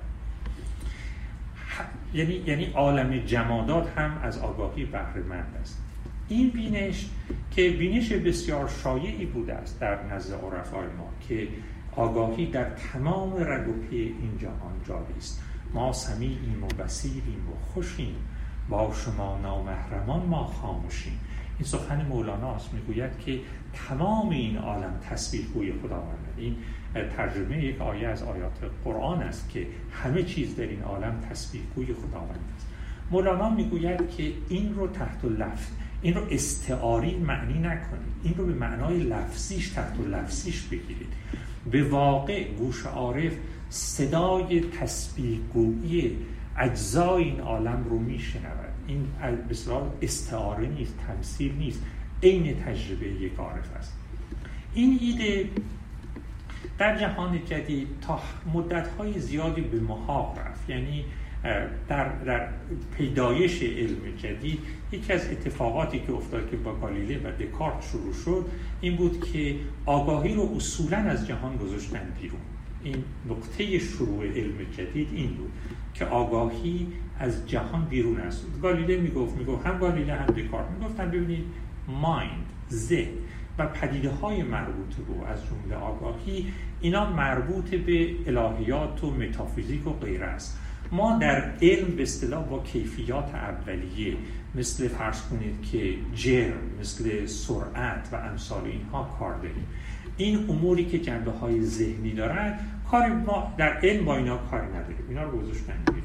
یعنی عالم جمادات هم از آگاهی بهره‌مند است. این بینش که بینش بسیار شایعی بوده است در نزد عرفای ما که آگاهی در تمام رگ و پی این جهان جاری است. ما سمیعیم و بصیریم و خوشیم، با شما نامحرمان ما خاموشیم. این سخن مولاناست، میگوید که تمام این عالم تسبیح گوی خداوند. این ترجمه یک آیه از آیات قرآن است که همه چیز در این عالم تسبیح گوی خداوند است. مولانا میگوید که این رو تحت لفظ، این رو استعاری معنی نکنید، این رو به معنای لفظیش تحت لفظیش بگیرید. به واقع گوش عارف صدای تسبیح گویی اجزای این عالم رو میشنود. این به اصطلاح استعاره نیست، تمثیل نیست، عین تجربه یک عارف است. این ایده در جهان جدید تا مدت‌های زیادی به محاق رفت. یعنی در پیدایش علم جدید یکی از اتفاقاتی که افتاد که با گالیله و دکارت شروع شد این بود که آگاهی رو اصولاً از جهان گذاشتن بیرون. این نقطه شروع علم جدید این بود که آگاهی از جهان بیرون است. گالیله میگفت هم گالیله هم دکارت میگفتن ببینید مایند، ذهن و پدیده‌های مربوط به از جمله آگاهی اینا مربوط به الهیات و متافیزیک و غیره است. ما در علم به اصطلاح با کیفیات اولیه مثل فرض کنید که جرم، مثل سرعت و امثال اینها کار داریم. این اموری که جنبه‌های ذهنی دارن کاری ما در علم با اینا کاری نداریم، اینا رو گذاشتن بیرون.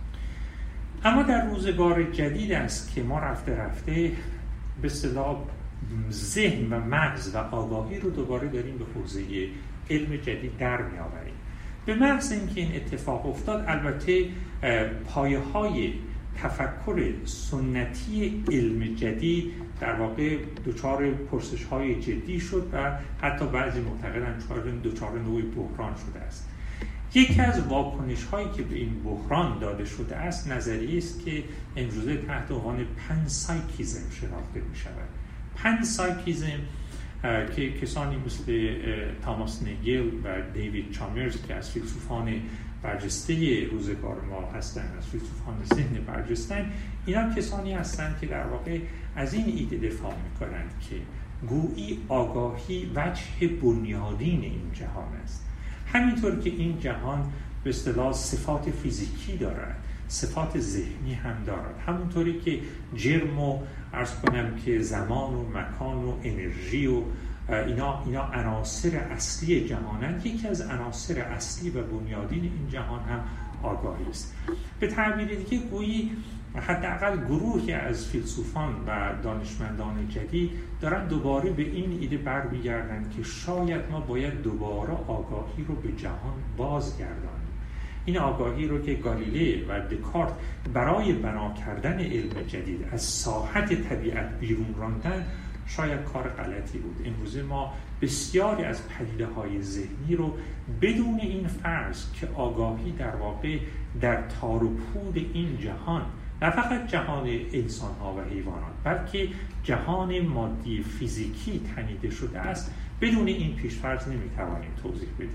اما در روزگار جدید است که ما رفته به اصطلاح ذهن و مغز و آگاهی رو دوباره داریم به حوزه علم جدید در می‌آوریم. به محض اینکه این اتفاق افتاد، البته پایه‌های تفکر سنتی علم جدید در واقع دچار پرسش‌های جدی شد و حتی بعضی معتقدند دچار نوعی بحران شده است. یکی از واکنش‌هایی که به این بحران داده شده است نظریه است که امروزه تحت عنوان پنسایکیزم شناخته می‌شود. پنسایکیزم که کسانی مثل تاماس نیگل و دیوید چامرز که از فیلسوفان برجسته روزگار ما هستند، از فیلسوفان ذهن برجستند، اینا کسانی هستند که در واقع از این ایده دفاع می‌کنند که گویی آگاهی وجه بنیادین این جهان است. همینطور که این جهان به اصطلاح صفات فیزیکی دارد، صفات ذهنی هم دارد، همونطوری که جرم و عرض کنم که زمان و مکان و انرژی و اینا عناصر اصلی جهانند، یکی از عناصر اصلی و بنیادین این جهان هم آگاهی است. به تعبیر دیگه گویی حداقل گروهی از فیلسوفان و دانشمندان جدید دارن دوباره به این ایده برمیگردند که شاید ما باید دوباره آگاهی رو به جهان بازگردانیم. این آگاهی رو که گالیله و دکارت برای بنا کردن علم جدید از ساحت طبیعت بیرون راندن شاید کار غلطی بود. امروزه ما بسیاری از پدیده‌های ذهنی رو بدون این فرض که آگاهی در واقع در تار و پود این جهان، نه فقط جهان انسان‌ها و حیوانات بلکه جهان مادی فیزیکی تنیده شده است، بدون این پیش‌فرض نمی‌توانیم توضیح بدیم.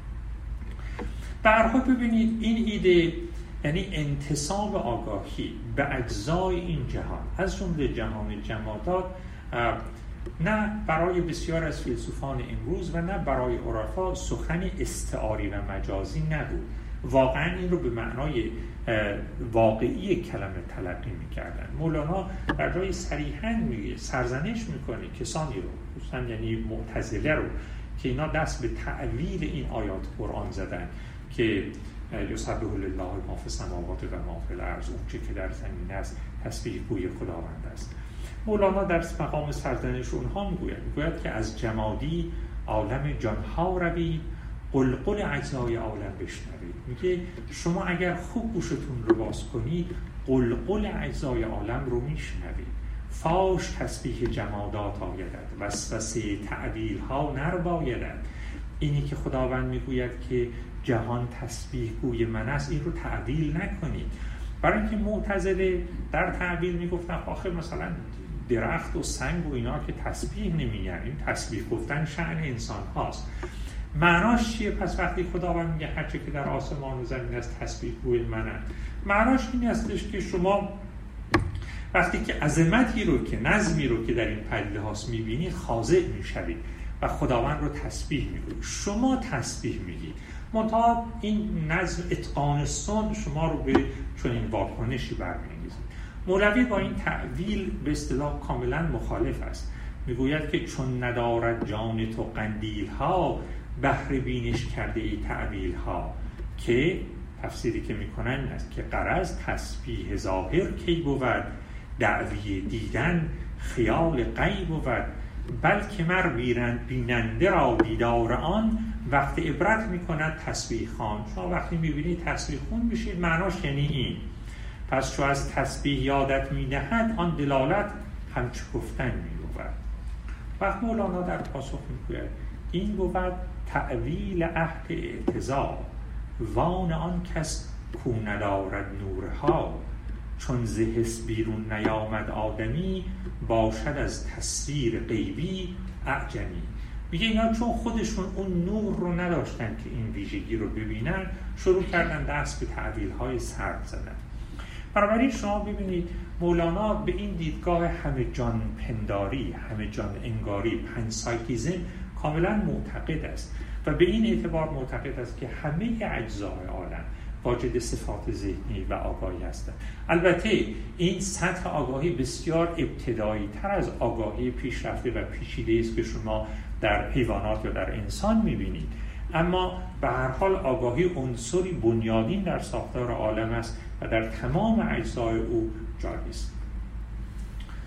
به هر حال ببینید این ایده، یعنی انتساب آگاهی به اجزای این جهان از جمله جهان جمادات، نه برای بسیار از فیلسوفان امروز و نه برای عرفا سخن استعاری و مجازی نبود. واقعا این رو به معنای واقعی کلمه تلقی می‌کردن. مولانا در جای صریحاً سرزنش می‌کنه کسانی رو، خصوصاً یعنی معتزله رو، که اینا دست به تأویل این آیات قرآن زدن که یسبح لله ما فی السماوات و ما فی الارض، اون چه که در زمین است تسبیح گوی خداوند است. مولانا در مقام سرزنش اونها میگوید که از جمادی عالم جانها روید، قلقل اجزای عالم بشنوید. میگه شما اگر خوب گوشتون رو باز کنید قلقل اجزای عالم رو میشنوید. فاش تسبیح جمادات آیدد، وسوسه تعبیل ها نربایدد. اینی که خداوند میگوید که جهان تسبیح گوی من است، این رو تعبیل نکنید. برای اینکه معتزله در تعبیل میگفتن آخه مثلا درخت و سنگ و اینا که تسبیح نمیگن، این تسبیح گفتن شأن انسان هاست. معناش چیه؟ پس وقتی خداوند میگه هر چه که در آسمان و زمین است تسبیح گوی من است، معناش این هستش که شما وقتی که عظمتی رو که نظمی رو که در این پدیده هاست میبینید خاضع میشوید و خداوند رو تسبیح میگوید. شما تسبیح میگید، منتها این نظم اتقان سن شما رو به چنین واکنشی برمی‌انگیزه. مولوی با این تعویل به اصطلاح کاملا مخالف است. میگوید که چون ندارد جان تو قندیل ها، بهر بینش کرده ای تعویل ها، که تفسیری که میکنن است که غرض تسبیح ظاهر کی بود، دعوی دیدن خیال غیب بود، بلکه مر بیننده را دیدار آن، وقت عبرت میکند تسبیح خوان. شما وقتی میبینید تسبیح خون میشید، معناش یعنی این. پس چو از تسبیح یادت میدهد، آن دلالت همچو گفتن میگوید. وقت مولانا در پاسخ میگوید این بود تعویل عهد اعتزار، وان آن کس کو ندارد نورها، چون ز حس بیرون نیامد آدمی، باشد از تصویر غیبی اعجمی. میگه اینا چون خودشون اون نور رو نداشتن که این ویژگی رو ببینن، شروع کردن دست به تعویل‌های سرد زدن. بنابراین شما ببینید مولانا به این دیدگاه همه جان پنداری، همه جان انگاری، پنسایکیزم کاملا معتقد است و به این اعتبار معتقد است که همه اجزای عالم واجد صفات ذهنی و آگاهی هستند. البته این سطح آگاهی بسیار ابتدایی تر از آگاهی پیشرفته و پیچیده است که شما در حیوانات یا در انسان می‌بینید، اما به هر حال آگاهی عنصری بنیادین در ساختار عالم است و در تمام اجزای او جاری است.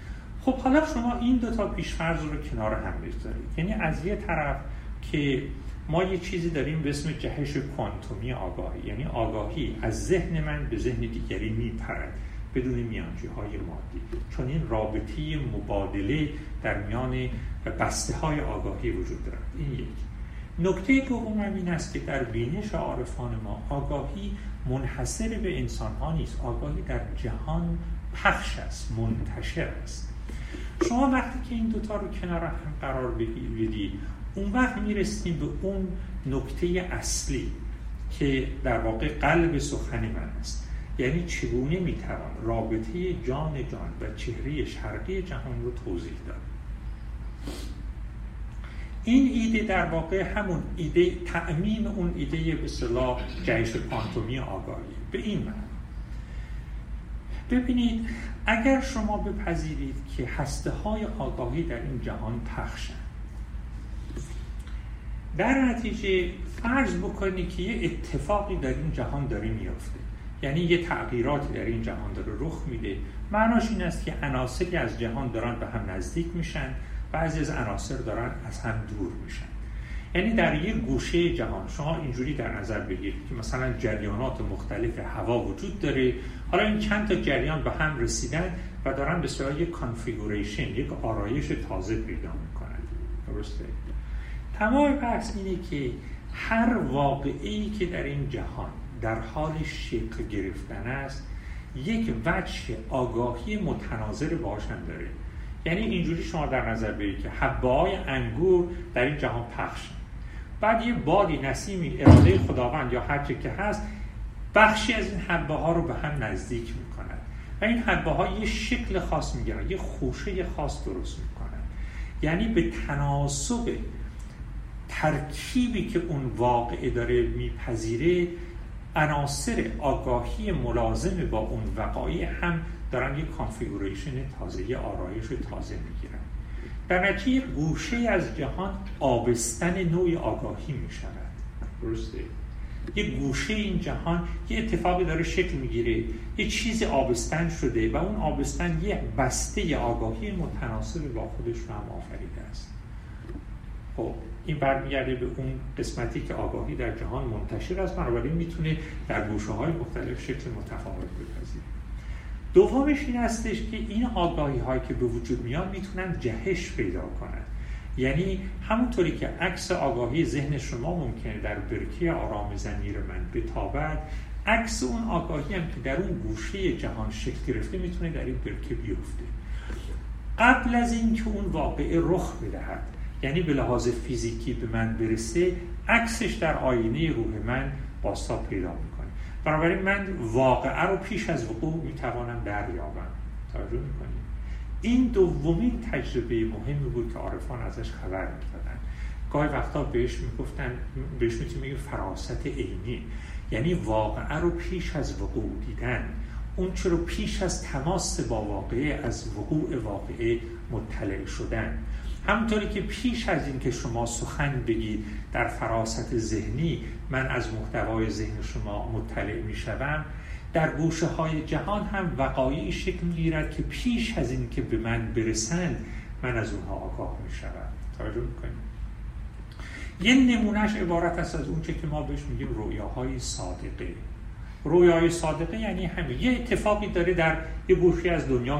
خب حالا شما این دو تا پیش‌فرض رو کنار هم بگذارید. یعنی از یه طرف که ما یه چیزی داریم به اسم جهش کوانتومی آگاهی، یعنی آگاهی از ذهن من به ذهن دیگری میپرد بدون میانجی‌های مادی، چون این رابطه مبادله در میان بسته‌های آگاهی وجود دارد. این یک. نکته دوم این است که در بینش عارفان ما آگاهی منحصر به انسان‌ها نیست، آگاهی در جهان پخش است، منتشر است. شما وقتی که این دوتا رو کنار هم قرار بدید، اون وقت میرسیم به اون نکته اصلی که در واقع قلب سخن من است. یعنی چگونه میتوان رابطه جان و چهره شرقی جهان رو توضیح داد. این ایده در واقع همون ایده تعمیم اون ایده به اصطلاح جهش کوانتومی آگاهی به این معنی. ببینید اگر شما بپذیرید که هسته‌های آگاهی در این جهان پخشن، در نتیجه فرض بکنید که یه اتفاقی در این جهان داره میفته، یعنی یه تغییراتی در این جهان داره رخ میده. معناش این است که عناصری از جهان دارن به هم نزدیک میشن، بعضی از عناصر دارن از هم دور میشن. یعنی در یک گوشه جهان شما اینجوری در نظر بگیرید که مثلا جریانات مختلف هوا وجود داره، حالا این چند تا جریان به هم رسیدن و دارن به صورت یک کانفیگوریشن، یک آرایش تازه پیدا میکنن. درسته؟ تمام بحث اینه که هر واقعه‌ای که در این جهان در حال شکل گرفتن است، یک وجه آگاهی متناظر باهاش هم داره. یعنی اینجوری شما در نظر بگیرید که حبه‌های انگور در این جهان پخشن، بعد یه بادی نسیمی اراده خداوند یا هر چه که هست بخشی از این حبه‌ها رو به هم نزدیک میکنن و این حبه‌ها یه شکل خاص میگیرن، یه خوشه خاص درست میکنن. یعنی به تناسب ترکیبی که اون واقعه داره میپذیره، عناصر آگاهی ملازم با اون وقایع هم دارن یک کانفیگوریشن تازه، یه آرایش تازه میگیرن. در نتیجه گوشه از جهان آبستن نوع آگاهی میشود. درسته؟ یه گوشه این جهان یه اتفاقی داره شکل میگیره، یه چیز آبستن شده و اون آبستن یه بسته آگاهی متناسب با خودش رو هم آفریده است. خب این برمیگرده به اون قسمتی که آگاهی در جهان منتشر است، بنابراین میتونه در گوشه‌های مختلف شکل متفاوت بپذیره. دومش این هستش که این آگاهی هایی که به وجود میان میتونن جهش پیدا کنن. یعنی همونطوری که عکس آگاهی ذهن شما ممکنه در برکه آرام ضمیر من بتابد، عکس اون آگاهی هم که در اون گوشه جهان شکل گرفته میتونه در این برکه بیفته. قبل از این که اون واقعه رخ بدهد، یعنی به لحاظ فیزیکی به من برسه، عکسش در آینه روح من بازتاب پیدا میکنه. بنابراین من واقعه رو پیش از وقوع میتوانم دریابم. توجه میکنید؟ این دومین تجربه مهمی بود که عارفان ازش خبر میدادن. گاهی وقتا بهش میتونیم بگیم فراست عینی، یعنی واقعه رو پیش از وقوع دیدن، اون چه رو پیش از تماس با واقعه از وقوع واقعه مطلع شدن. همونطوری که پیش از این که شما سخن بگید در فراست ذهنی من از محتوای ذهن شما مطلع میشوم، در گوشه های جهان هم وقایعی شکل میگیرد که پیش از این که به من برسند من از اونها آگاه میشوم. توجه میکنید؟ یه نمونهش عبارت است از اون چه که ما بهش میگیم رویاهای صادقه. رویای صادقه یعنی همین یه اتفاقی داره در یه گوشه از دنیا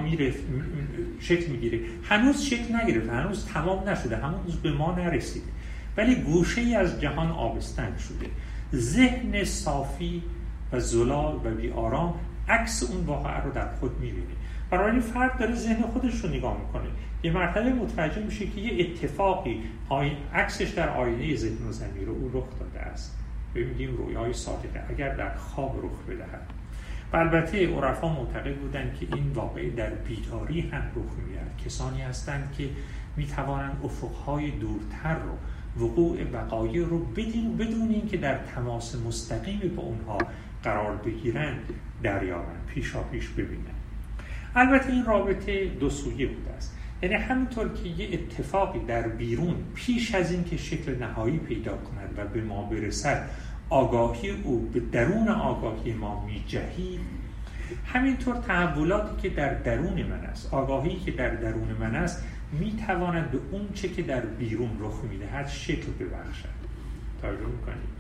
شکل میگیره، هنوز شکل نگرفته، هنوز تمام نشده، هنوز به ما نرسید، ولی گوشه ای از جهان آبستن شده. ذهن صافی و زلال و بی آرام عکس اون واقعه رو در خود میبینه. برای فرد داره ذهن خودش رو نگاه میکنه، یه مرتبه متوجه میشه که یه اتفاقی عکسش در آینه ذهن و ضمیر او رخ داده است. میگیم رویای صادقه اگر در خواب رخ بدهد. و البته عرفا معتقد بودند که این واقعه در بیداری هم رخ می‌دهد. کسانی هستند که میتوانند افقهای دورتر رو، وقوع وقایع رو بدون اینکه در تماس مستقیم با اونها قرار بگیرند دریابند، پیشا پیش ببینند. البته این رابطه دو سویه بوده است، یعنی همونطور که یه اتفاقی در بیرون پیش از این که شکل نهایی پیدا کند و به ما برسد آگاهی او به درون آگاهی ما میجهید، همینطور تحولاتی که در درون من است، آگاهی که در درون من است، میتواند به اون چه که در بیرون رخ میدهد شکل ببخشد. توجه میکنید؟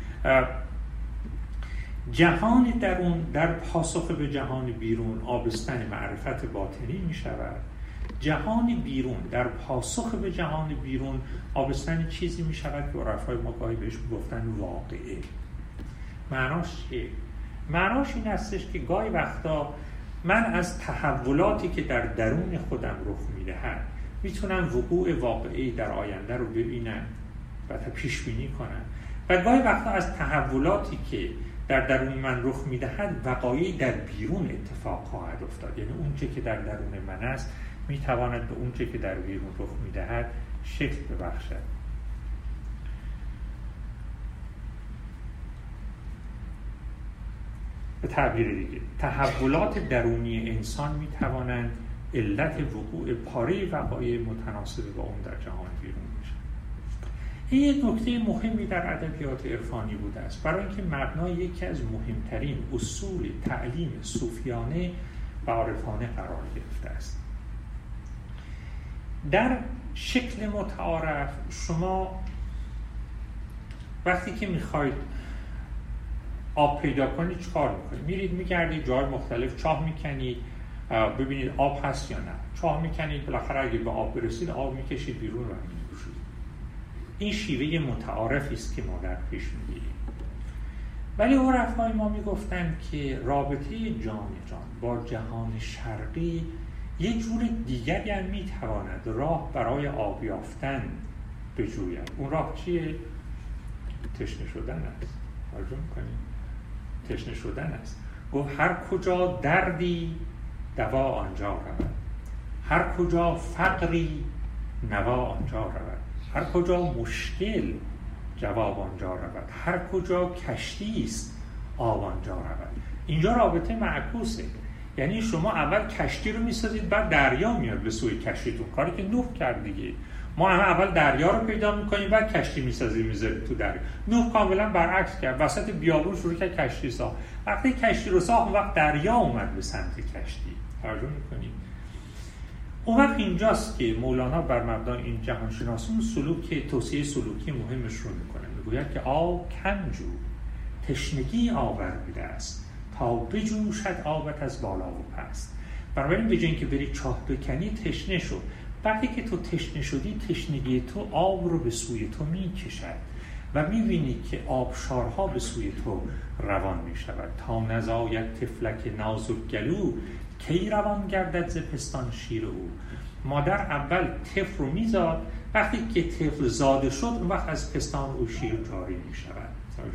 جهان درون در پاسخ به جهان بیرون آبستن معرفت باطنی می شود. جهان بیرون در پاسخ به جهان بیرون آبستن چیزی می شود که عرفای ما گاهی بهش گفتن واقعه. معناش چیه؟ معناش این هستش که گاهی وقتا من از تحولاتی که در درون خودم رخ می دهد میتونم وقوع واقعی در آینده رو ببینم و پیش بینی کنم، و گاهی وقتا از تحولاتی که در درون من رخ میدهد وقایعی در بیرون اتفاق خواهد افتاد. یعنی اون چه که در درون من است میتواند به اون چه که در بیرون رخ میدهد شکل ببخشد. به تعبیر دیگه، تحولات درونی انسان میتوانند علت وقوع پاره وقایع متناسب با اون در جهان بیرون باشد. این یک نکته مهمی در ادبیات عرفانی بوده است، برای اینکه مبنای یکی از مهمترین اصول تعلیم صوفیانه و عارفانه قرار گرفته است. در شکل متعارف شما وقتی که میخواید آب پیدا کنید چکار میکنید؟ میرید میگردید جای مختلف، چاه میکنید ببینید آب هست یا نه، چاه میکنید، بالاخره اگه به آب برسید آب میکشید بیرون و می‌نوشید. این شیوه متعارفی است که ما در پیش میگیریم. ولی عرفای ما میگفتند که رابطه جان با جهان شرقی یک جور دیگری هم میتواند راه برای آب یافتن بجوید. اون راه چیه؟ تشنه شدن است. توجه میکنید؟ تشنه شدن است. گفت هر کجا دردی دوا آنجا رود، هر کجا فقری نوا آنجا رود، هر کجا مشکل جواب آنجا رود، هر کجا کشتی است آب آنجا رود. اینجا رابطه معکوسه، یعنی شما اول کشتی رو میسازید بعد دریا میاد به سوی کشتیتون، کاری که نوح کرد دیگه. ما همه اول دریا رو پیدا میکنیم بعد کشتی میسازیم میذاریم تو دریا. نوح کاملا برعکس کرد، وسط بیابون شروع کرد کشتی ساخت. وقتی کشتی رو ساخت وقت دریا اومد به سمت کشتی. توجه میکنید؟ اون وقت اینجاست که مولانا بر مبنای این جهانشناسون سلوک توصیه سلوکی مهمش رو میکنه. میگوید که آب کم جو، تشنگی آورده است تا بجوشد آبت از بالا و پست. بنابراین به جای اینکه بری چاه بکنی تشنه شو. وقتی که تو تشنه شدی تشنگی تو آب رو به سوی تو میکشد و میبینی که آبشارها به سوی تو روان میشود. تا نزاید طفلک نازک گلو، کی روان گردد ز پستان شیر او. مادر اول طفل رو میزاد، وقتی که طفل زاده شد اون وقت از پستان او شیر جاری میشود.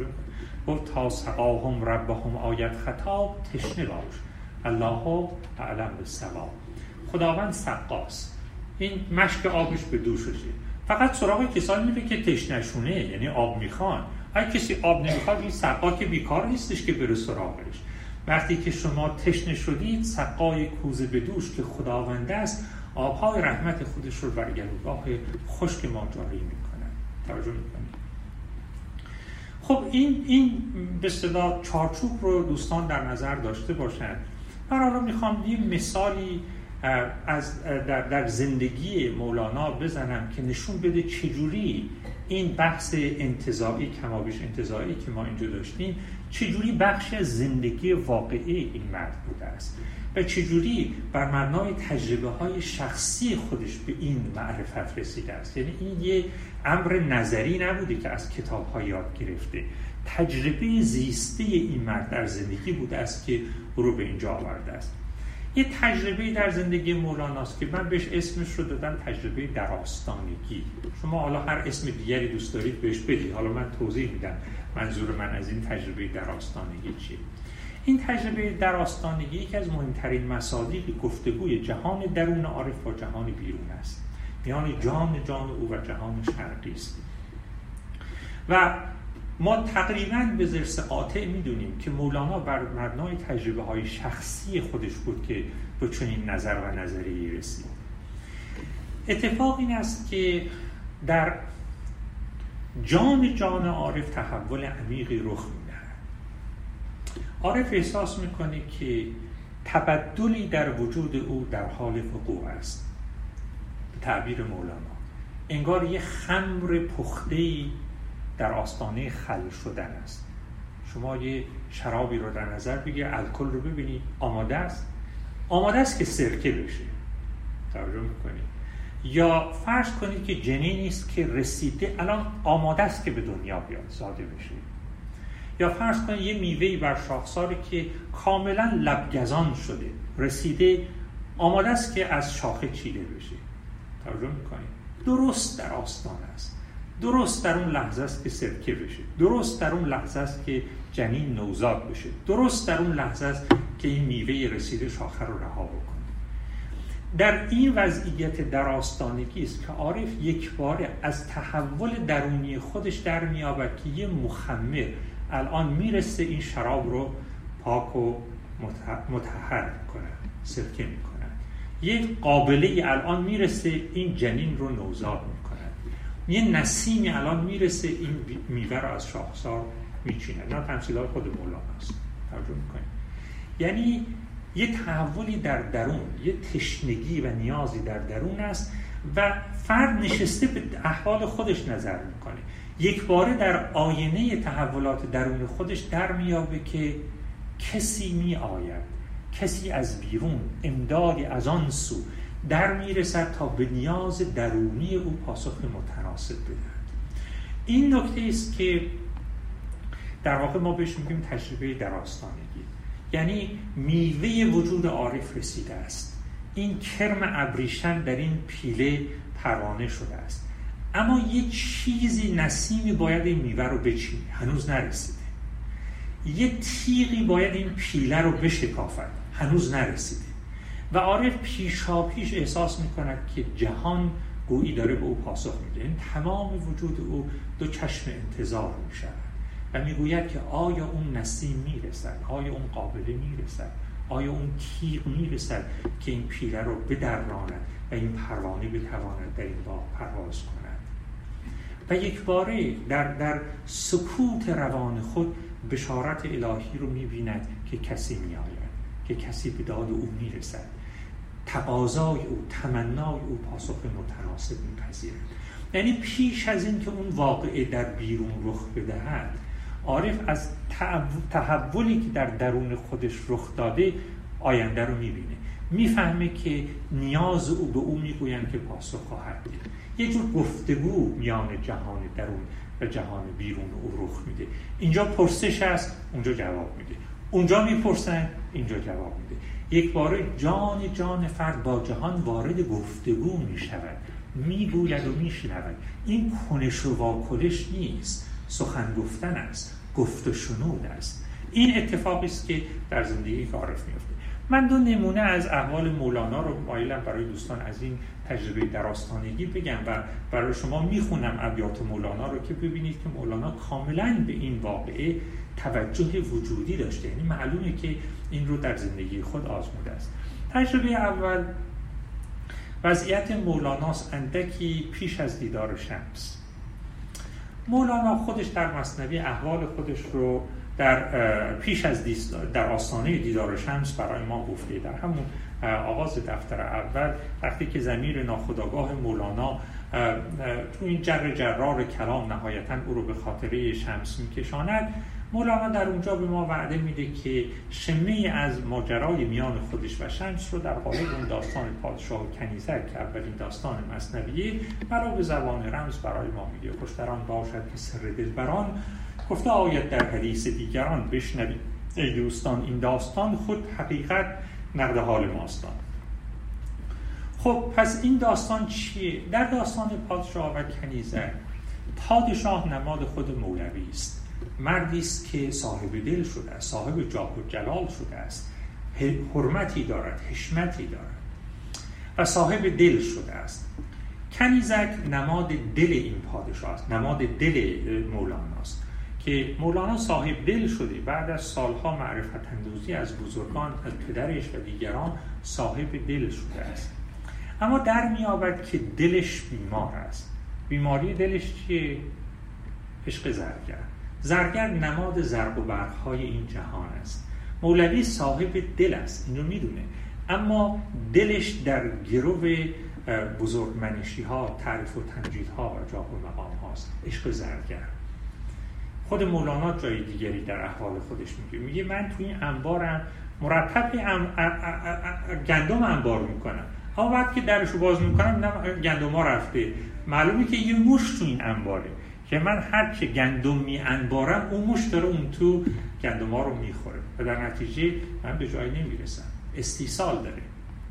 گفت تا سقاهم ربهم آید خطاب، تشنه باش الله اعلم بالصواب. خداوند سقاست، این مشک آبش به دوششه، فقط سراغ کسانی میره که تشنه‌شونه، یعنی آب میخوان. اگه کسی آب نمیخواد این سقا که بیکار نیستش که بره سراغش. وقتی که شما تشنه شدید سقای کوزه به دوش که خداوند است آبهای رحمت خودش رو بر گلوگاه خشک ما جاری میکنن. توجه میکنید؟ خب این به اصطلاح چارچوب رو دوستان در نظر داشته باشند. من حالا میخوام یه مثالی در زندگی مولانا بزنم که نشون بده چجوری این بحث انتزاعی، کمابیش انتزاعی که ما اینجا داشتیم، چجوری بخش از زندگی واقعی این مرد بوده است و چجوری بر مبنای تجربه های شخصی خودش به این معرفت رسیده است. یعنی این یه امر نظری نبوده که از کتاب ها یاد گرفته، تجربه زیسته این مرد در زندگی بوده است که رو به اینجا آورده است. یه تجربه در زندگی مولاناست که من بهش اسمش رو دادم تجربه درآستانگی. شما حالا هر اسم دیگری دوست دارید بهش بدید، حالا من توضیح میدم منظور من از این تجربه درآستانگی چیه. این تجربه درآستانگی یکی از مهمترین مصادیق گفتگوی جهان درون عارف با جهان بیرون است، میان جان او و جهان شرقی است. و ما تقریباً به ذرس قاطع میدونیم که مولانا بر مبنای تجربه های شخصی خودش بود که به چنین نظر و نظریه‌ای رسید. اتفاق این است که در جان عارف تحول عمیقی رخ می‌دهد. عارف احساس میکنه که تبدلی در وجود او در حال وقوع است. به تعبیر مولانا انگار یه خمر پخته‌ای در آستانه خل شدن است. شما یه شرابی رو در نظر بگیر، الکل رو ببینید آماده است که سرکه بشه. توجه میکنید؟ یا فرض کنید که جنینی است که رسیده، الان آماده است که به دنیا بیاد، زاده بشه. یا فرض کنید یه میوه‌ای بر شاخساری که کاملا لبگزان شده، رسیده، آماده است که از شاخه چیده بشه. توجه میکنید؟ درست در آستانه است. درست در اون لحظه است که سرکه بشه. درست در اون لحظه است که جنین نوزاد بشه. درست در اون لحظه است که این میوه رسیده شاخه رو رها بکنه. در این وضعیت در آستانگی است که عارف یک باره از تحول درونی خودش در میابد که یه مخمر الان میرسه این شراب رو پاک و مطهر میکنه، سرکه میکنه. یک قابله الان میرسه این جنین رو نوزاد میکنه. یه نسیمی الان میرسه این میوه رو از شاخسار میچینه. نه تمثیلات خود مولانا است. توجه میکنید؟ یعنی یه تحولی در درون، یه تشنگی و نیازی در درون است و فرد نشسته به احوال خودش نظر میکنه. یک باره در آینه تحولات درون خودش در میابه که کسی می آید، کسی از بیرون، امدادی از آن سو در میرسد تا به نیاز درونی او پاسخ متناسب بدهد. این نکته است که در واقع ما بهش میگیم تجربه در آستانگی. یعنی میوه وجود عارف رسیده است. این کرم ابریشم در این پیله پروانه شده است، اما یه چیزی، نسیمی باید این میوه رو بچینه، هنوز نرسیده. یه تیغی باید این پیله رو بشکافد، هنوز نرسیده. و عارف پیشا پیش احساس میکند که جهان گویی داره به او پاسخ میده. این تمام وجود او دو چشم انتظار میشود و میگوید که آیا اون نسیم میرسد، آیا اون قابله میرسد، آیا اون تیغ میرسد که این پیله رو بدراند و این پروانه بتواند در این باغ پرواز کند. و یک باره در سکوت روان خود بشارت الهی رو می‌بیند که کسی می‌آید، که کسی به داد او می‌رسد. تقاضای او، تمنای او پاسخ متناسب می‌پذیرد. یعنی پیش از این که اون واقعه در بیرون رخ بدهد، عارف از تحولی که در درون خودش رخ داده آینده رو می‌بینه. می‌فهمه که نیاز او به او می‌گویند که پاسخ خواهد داد. یه جور گفتگو میان جهان درون و جهان بیرون او رخ میده. اینجا پرسش است، اونجا جواب میده. اونجا میپرسن، اینجا جواب میده. یک باره جان فرد با جهان وارد گفتگو میشود، میگوید و میشنود. این کنش و واکنش نیست، سخن گفتن است، گفت و شنود است. این اتفاقی است که در زندگی عارف میفته. من دو نمونه از احوال مولانا رو مایلم برای دوستان از این تجربه در آستانگی بگم و برای شما میخونم ابیات مولانا رو که ببینید که مولانا کاملا به این واقعه توجه وجودی داشته. یعنی معلومه که این رو در زندگی خود آزموده است. تجربه اول وضعیت مولاناست اندکی پیش از دیدار شمس. مولانا خودش در مثنوی احوال خودش رو در پیش از در آستانه دیدار شمس برای ما گفته. در همون آغاز دفتر اول وقتی که ضمیر ناخودآگاه مولانا تو این جرار کلام نهایتاً او رو به خاطره شمس میکشاند، مولانا در اونجا به ما وعده میده که شمه از ماجرای میان خودش و شمس رو در قالب اون داستان پادشاه و کنیزک که اولین داستان مثنویه برای به زبان رمز برای ما میگه. خوشتران باشد که سر دلبران گفته آید در حدیث دیگران، بشنوید ای دوستان این داستان، خود حقیقت نقد حال ماستان. خب پس این داستان چیه؟ در داستان پادشاه و کنیزک، پادشاه نماد خود مولوی است. مردی است که صاحب دل شده است، صاحب جاه و جلال شده است، حرمتی دارد، حشمتی دارد و صاحب دل شده است. کنیزک نماد دل این پادشاه است، نماد دل مولانا است که مولانا صاحب دل شده. بعد از سالها معرفت اندوزی از بزرگان، از پدرش و دیگران صاحب دل شده است. اما در میابد که دلش بیمار است. بیماری دلش چیه؟ عشق زرگر. زرگر نماد زرق و برق‌های این جهان است. مولوی صاحب دل است، اینو میدونه، اما دلش در گرو بزرگمنشی ها، تعریف و تمجید ها و جاه و مقام هاست. عشق زرگر. خود مولانا جای دیگری در احوال خودش میگه من توی این انبارم مرتب گندم انبار میکنم، اما بعد که درشو باز میکنم گندم ها رفته، معلومه که یه موش تو این انباره که من هر چه گندم می انبارم اون موش داره اون تو گندم ها رو میخوره و در نتیجه من به جایی نمیرسم. استیصال داره.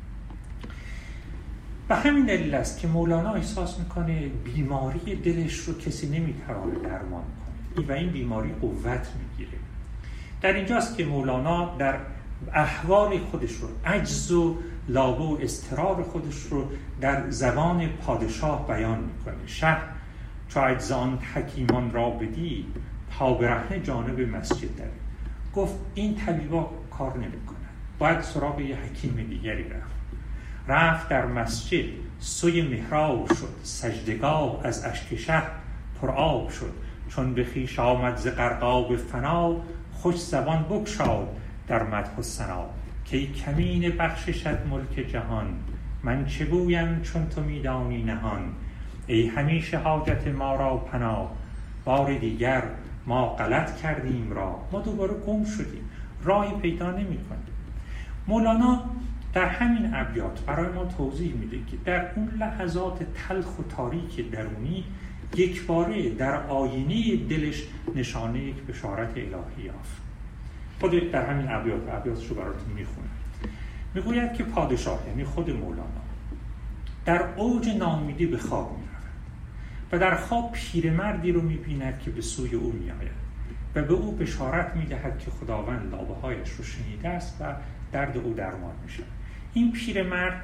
به همین دلیل است که مولانا احساس میکنه بیماری دلش رو کسی نمیتونه درمان کنه و این بیماری قوت میگیره. در اینجاست که مولانا در احوال خودش رو، عجز و لابه و اضطرار خودش رو در زبان پادشاه بیان میکنه. شه چو عجز آن حکیمان را بدید، تا برهنه جانب مسجد داره. گفت این طبیبا کار نمیکنن، باید سراغ یه حکیم دیگری رفت در مسجد سوی محراب شد، سجدگاه از اشک شه پر آب شد. چون به خویش آمد ز غرقاب فنا، خوش زبان بگشاد در مدح و ثنا. که ای کمین بخششت ملک جهان، من چه گویم چون تو میدانی نهان. ای همیشه حاجت ما را پناه، بار دیگر ما غلط کردیم را. ما دوباره گم شدیم، راهی پیدا نمی کنیم. مولانا در همین ابیات برای ما توضیح میده که در اون لحظات تلخ و تاریک درونی یک باره در آینه دلش نشانه یک بشارت الهی یافت. خود در همین ابیاتش رو براتون میخونم. میگوید که پادشاه، یعنی خود مولانا، در اوج ناامیدی به خواب میرود و در خواب پیرمردی رو میبیند که به سوی او میآید و به او بشارت میدهد که خداوند لابه هایش رو شنیده است و درد او درمان میشه. این پیرمرد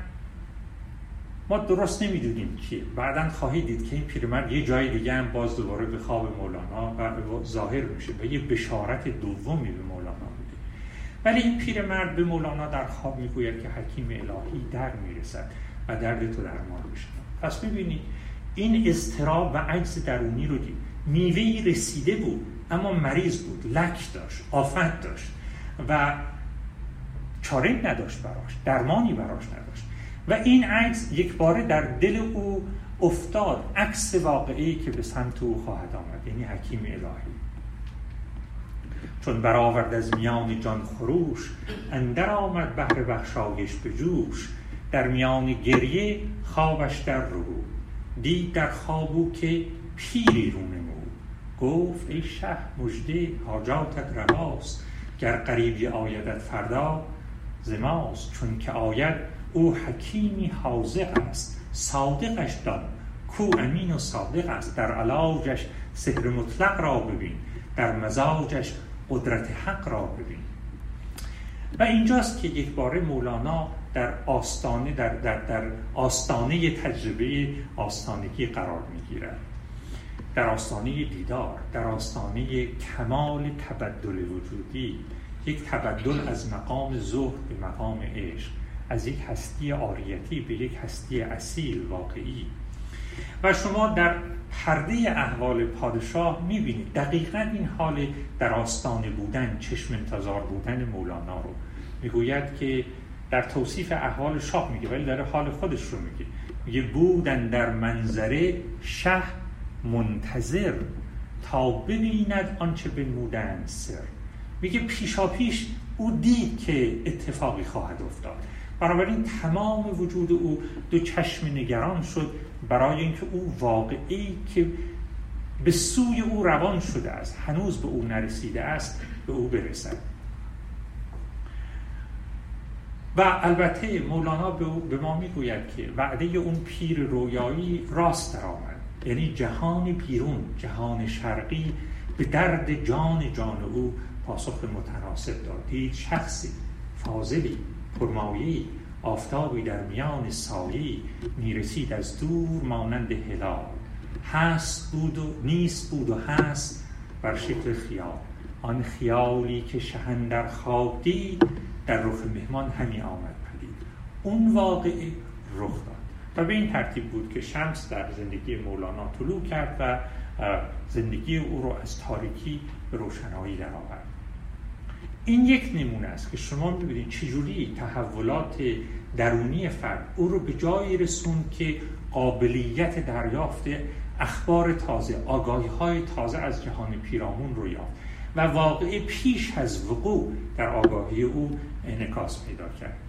ما درست نمیدونیم کیه. بعداً خواهید دید که این پیرمرد یه جای دیگه هم باز دوباره به خواب مولانا و ظاهر میشه و یه بشارت دومی به مولانا میده. ولی این پیرمرد به مولانا در خواب میگوید که حکیم الهی در میرسد و درد تو درمان میشه. پس ببینید این اضطراب و عجز درونی رو دید. میوه‌ای رسیده بود اما مریض بود، لک داشت، آفت داشت و چاره نداشت براش، درمانی براش نداشت و این عجز یک باره در دل او افتاد، عکس واقعی که به سمت او خواهد آمد، یعنی حکیم الهی. چون برآورد از میان جان خروش، اندر آمد بحر بخشایش به جوش. در میان گریه خوابش در رو، دید در خوابو که پیری رو نمود. گفت ای شه مژده حاجاتت رواست، گر قریبی آیدت فردا ز ماست. چون که آید او حکیمی حاذق است، صادقش دان کو امین و صادق است. در علاجش سحر مطلق را ببین، در مزاجش قدرت حق را ببین. و اینجاست که یک باره مولانا در آستانه تجربه آستانگی قرار میگیرد، در آستانه دیدار، در آستانه کمال تبدل وجودی، یک تبدل از مقام زهد به مقام عشق، از یک هستی عاریتی به یک هستی اصیل واقعی. و شما در پرده احوال پادشاه میبینید دقیقاً این حال در آستانه بودن، چشم انتظار بودن مولانا رو. میگوید که در توصیف احوال شاه میگه، ولی در حال خودش رو میگه بودن در منظره شه منتظر، تا ببیند آنچه بنمودند سر. میگه پیشا پیش او دید که اتفاقی خواهد افتاد، بنابراین تمام وجود او دو چشم نگران شد برای اینکه او واقعی که به سوی او روان شده است، هنوز به او نرسیده است، به او برسد. و البته مولانا به ما میگوید که وعده اون پیر رویایی راست در آمد، یعنی جهان بیرون، جهان شرقی به درد جان او پاسخ متناسب داد. دید شخصی فاضلی پرمایه‌ای، آفتابی در میان سایه‌ای، میرسید از دور مانند هلال. هست بود و نیست بود و هست بر شکل خیال. آن خیالی که شهن در خواب دید، در رخ مهمان همی آمد پدید. اون واقعی رخ داد و به این ترتیب بود که شمس در زندگی مولانا طلوع کرد و زندگی او رو از تاریکی به روشنایی درآورد. این یک نمونه است که شما می‌بینید چجوری تحولات درونی فرد او رو به جایی رسوند که قابلیت دریافت اخبار تازه، آگاهی‌های تازه از جهان پیرامون رو یافت و واقعه پیش از وقوع در آگاهی او انعکاس پیدا کرد.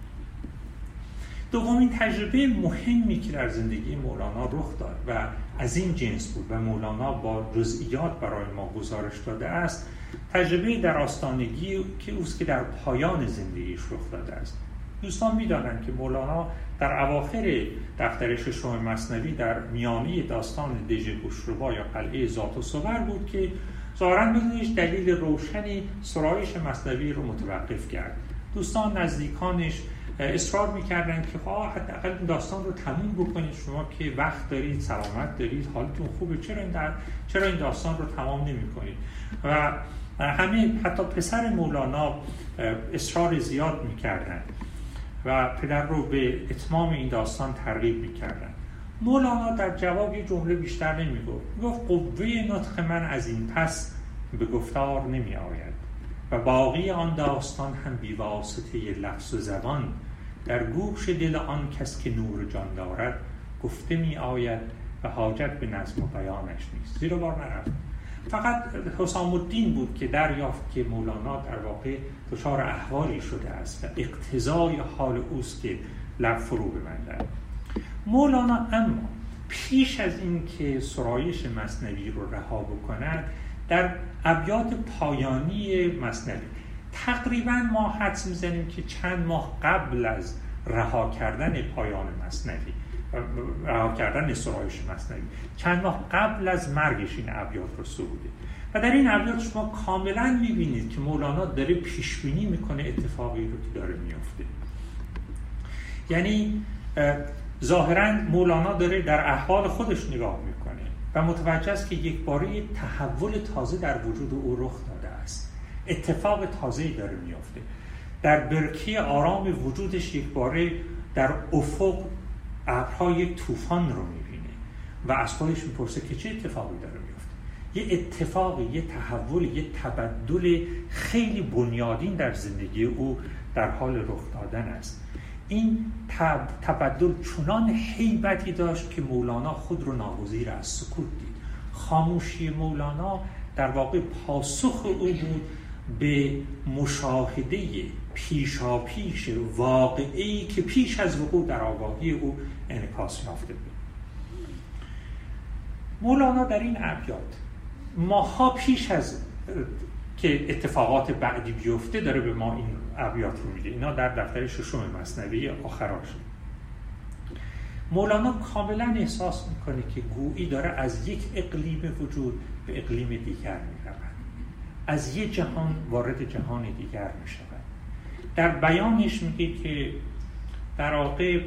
دومین تجربه مهمی که در زندگی مولانا رخ داد و از این جنس بود و مولانا با جزئیات برای ما گزارش داده است، تجربه در آستانگی که اوست که در پایان زندگیش رخ داده است. دوستان می‌دانند که مولانا در اواخر دفتر ششم مثنوی در میانه داستان دژ گشربا یا قلعه ذات و صور بود که ظاهراً بدونش دلیل روشنی سرایش مثنوی رو متوقف کرد. دوستان نزدیکانش اصرار می‌کردند که حداقل این داستان رو تموم بکنید، شما که وقت دارید، سلامت دارید، حالتون خوبه، چرا این داستان رو تمام نمی‌کنید؟ و همه حتی پسر مولانا اصرار زیاد می‌کردند و پدر رو به اتمام این داستان ترغیب می‌کردند. مولانا در جواب یه جمله بیشتر نمی‌گفت. میگفت قوه نطق من از این پس به گفتار نمی‌آید و باقی آن داستان هم بی واسطه لفظ و زبان در گوش دل آن کس که نور جان دارد گفته می‌آید و حاجت به نظم و بیانش نیست. زیرا بار نرفت. فقط حسام الدین بود که دریافت که مولانا در واقع دچار احوالی شده است و اقتضای حال اوست که لب فرو ببندد. مولانا اما پیش از این که سرایش مثنوی رو رها بکند، در ابیات پایانی مثنوی تقریبا ما حدس میزنیم که چند ماه قبل از رها کردن پایان مثنوی، رها کردن سرایش مثنوی، چند ماه قبل از مرگش این ابیات رو سروده و در این ابیات شما کاملا میبینید که مولانا داره پیشبینی میکنه اتفاقی رو که داره میفته. یعنی ظاهرا مولانا داره در احوال خودش نگاه میکنه و متوجه است که یک باره تحول تازه در وجود او رخ داده است، اتفاق تازه‌ای داره میفته. در برکه آرام وجودش یک باره در افق ابرهای طوفان رو میبینه و از خودش میپرسه که چه اتفاقی داره میفته. یه اتفاقی، یه تحول، یه تبدل خیلی بنیادین در زندگی او در حال رخ دادن است. این تبدل چنان هیبتی داشت که مولانا خود رو ناگزیر از سکوت دید. خاموشی مولانا در واقع پاسخ او بود به مشاهده پیشاپیش واقعی که پیش از وقوع در آگاهی او انعکاس یافته بود. مولانا در این ابیات ماها پیش از که اتفاقات بعدی بیفته داره به ما این ابیات رو میده. اینا در دفتر ششم مثنوی آخراش. مولانا کاملا احساس میکنه که گویی داره از یک اقلیم وجود به اقلیم دیگر میرود، از یک جهان وارد جهان دیگر میشود. در بیانش میگه که در واقع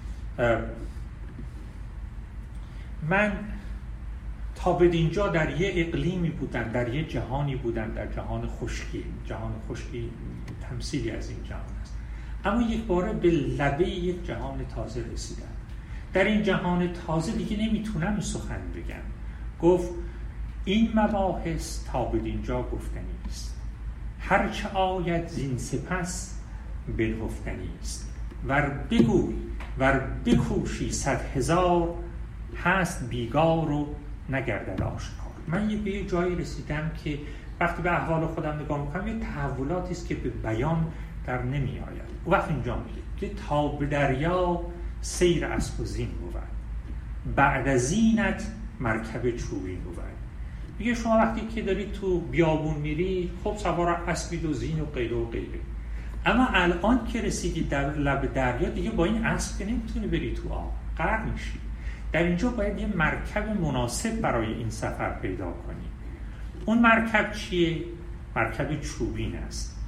من تا به اینجا در یه اقلیمی بودم، در یه جهانی بودم، در جهان خشکی. جهان خشکی تمثیلی از این جهان است، اما یک باره به لبه یک جهان تازه رسیدم. در این جهان تازه دیگه نمیتونم سخن بگم. گفت این مباحث تا به اینجا گفتنی است، هرچه آید زین سپس بنهفتنی است. ور بگوی ور بکوشی 100,000 هست بیگار و نگردد آشکار. من به یه جایی رسیدم که وقتی به احوال خودم نگاه میکنم یه تحولاتی است که به بیان در نمی آید. و وقت اینجا میگه که تا به دریا سیر اسب و زین بود، بعد از اینت مرکب چوبین بود. میگه شما وقتی که داری تو بیابون میری خب سوار اسبید و زین و غیره و غیره، اما الان که رسیدی در لب دریا دیگه با این اسب که نمیتونی بری تو آب، غرق میشی. در اینجا باید یه مرکب مناسب برای این سفر پیدا کنی. اون مرکب چیه؟ مرکب چوبین است.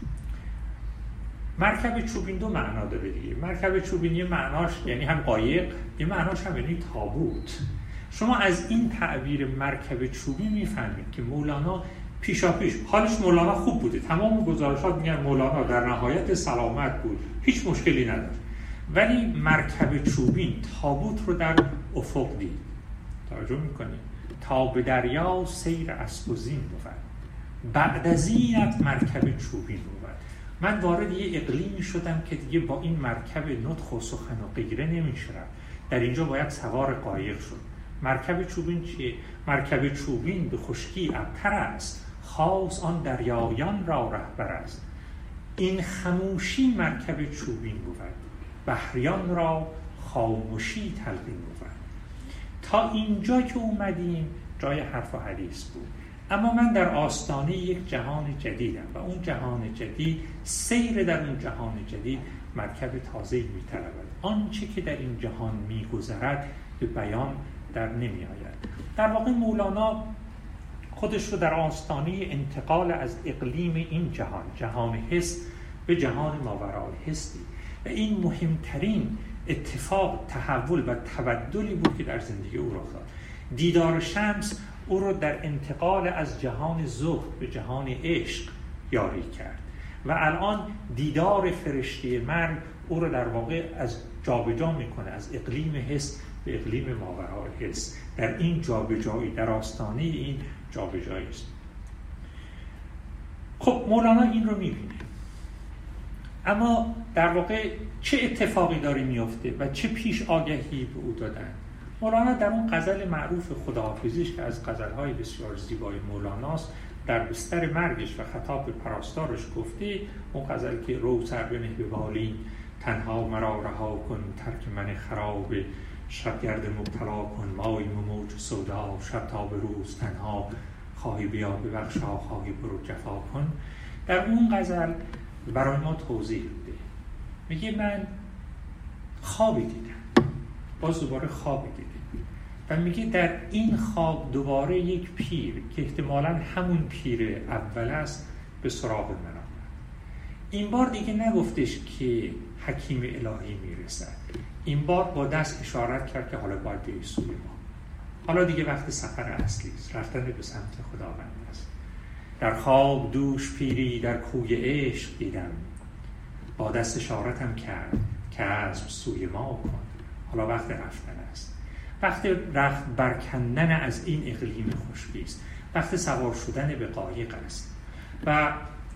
مرکب چوبین دو معنا داره دیگه. مرکب چوبین یه معناش یعنی هم قایق، یه معناش هم یعنی تابوت. شما از این تعبیر مرکب چوبی میفهمید که مولانا پیشاپیش حالش مولانا خوب بوده. تمام گزارشات میگن مولانا در نهایت سلامت بود، هیچ مشکلی نداشت، ولی مرکب چوبین تابوت رو در افق دید. توجه میکنید؟ تا به دریا سیر اسب و زین بود، بعد از اینت مرکب چوبین بود. من وارد یه اقلیمی شدم که دیگه با این مرکب نطق و سخن و غیره نمیشه رفت. در اینجا باید سوار قایق شد. مرکب چوبین چیه؟ مرکب چوبین به خشکی ابتر است، خاص آن دریایان را رهبر است. این خموشی مرکب چوبین بود، بحریان را خاموشی تلقین بود. تا اینجا که اومدیم جای حرف و حدیث بود، اما من در آستانه یک جهان جدیدم و اون جهان جدید، سیر در اون جهان جدید مرکب تازه‌ای می‌طلبد. آنچه که در این جهان می‌گذرد به بیان در نمی‌آید. در واقع مولانا خودش رو در آستانه انتقال از اقلیم این جهان، جهان حس، به جهان ماورای حس دید و این مهمترین اتفاق، تحول و تبدلی بود که در زندگی او رخ داد. دیدار شمس او رو در انتقال از جهان زهد به جهان عشق یاری کرد و الان دیدار فرشته مرگ او رو در واقع از جابجا میکنه، از اقلیم حس به اقلیم ماورای حس. در این جابجایی، در آستانه این جابجایی است. خب مولانا این رو میبینه، اما در واقع چه اتفاقی داره میفته و چه پیش آگهی به او دادن؟ مولانا در اون غزل معروف خداحافظیش که از غزل‌های بسیار زیبای مولاناست، در بستر مرگش و خطاب به پرستارش گفته، اون غزل که رو سر بنه به بالین، تنها مرا رها کن، ترک من خراب، شبگرد مبتلا کن، ماییم و موج سودا، شب تا به روز تنها، خواهی بیا ببخشا، خواهی برو جفا کن. در اون غزل برای ما توضیح بده، میگه من خوابی دیدم، باز دوباره خوابی دیدم و میگه در این خواب دوباره یک پیر که احتمالاً همون پیر اول است به سراغ من آمد. این بار دیگه نگفتش که حکیم الهی میرسد، این بار با دست اشارت کرد که حالا باید بیایی سوی ما، حالا دیگه وقت سفر اصلی است، رفتن به سمت خداوند است. در خواب دوش پیری در کوی عشق دیدم، با دست اشارتم کرد که از سوی ما کن، حالا وقت رفتن است، وقت رخت برکندن از این اقلیم خشکی است، وقت سوار شدن به قایق است. و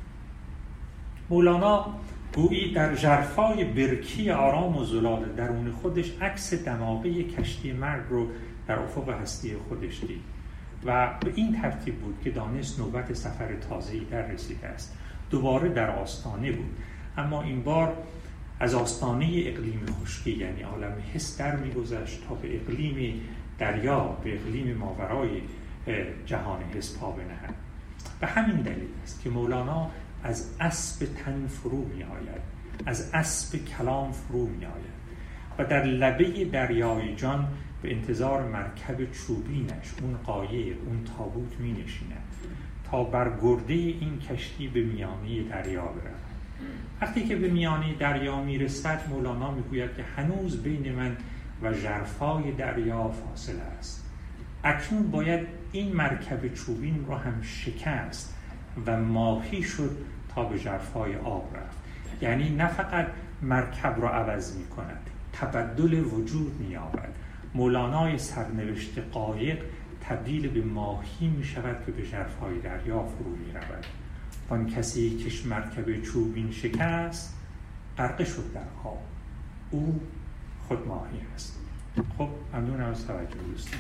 مولانا گویی در ژرفای برکی آرام و زلال درون خودش عکس دماغه کشتی مرگ رو در افق هستی خودش دید و به این ترتیب بود که دانست نوبت سفر تازه‌ای در رسیده است. دوباره در آستانه بود، اما این بار از آستانه اقلیم خشکی یعنی عالم حس در می‌گذشت تا به اقلیم دریا، به اقلیم ماورای جهان حس پا بنهد. به همین دلیل است که مولانا از اسب تن فرو می‌آید، از اسب کلام فرو می‌آید و در لبه دریای جان به انتظار مرکب چوبینش، اون قایق، اون تابوت می‌نشیند تا بر گرده این کشتی به میانه دریا برود. وقتی که به میانه دریا میرسد، مولانا میگوید که هنوز بین من و ژرفای دریا فاصله است. اکنون باید این مرکب چوبین رو هم شکست و ماهی شد تا به ژرفای آب رفت. یعنی نه فقط مرکب رو عوض می کند، تبدل وجود می یابد. مولانای سرنوشت قایق تبدیل به ماهی می شود که به ژرفای دریا فرو می رود. آن کسی کش مرکب چوبین شکست، غرقه شد در آب، او خود ماهی است. خب ممنونم از توجه دوستان.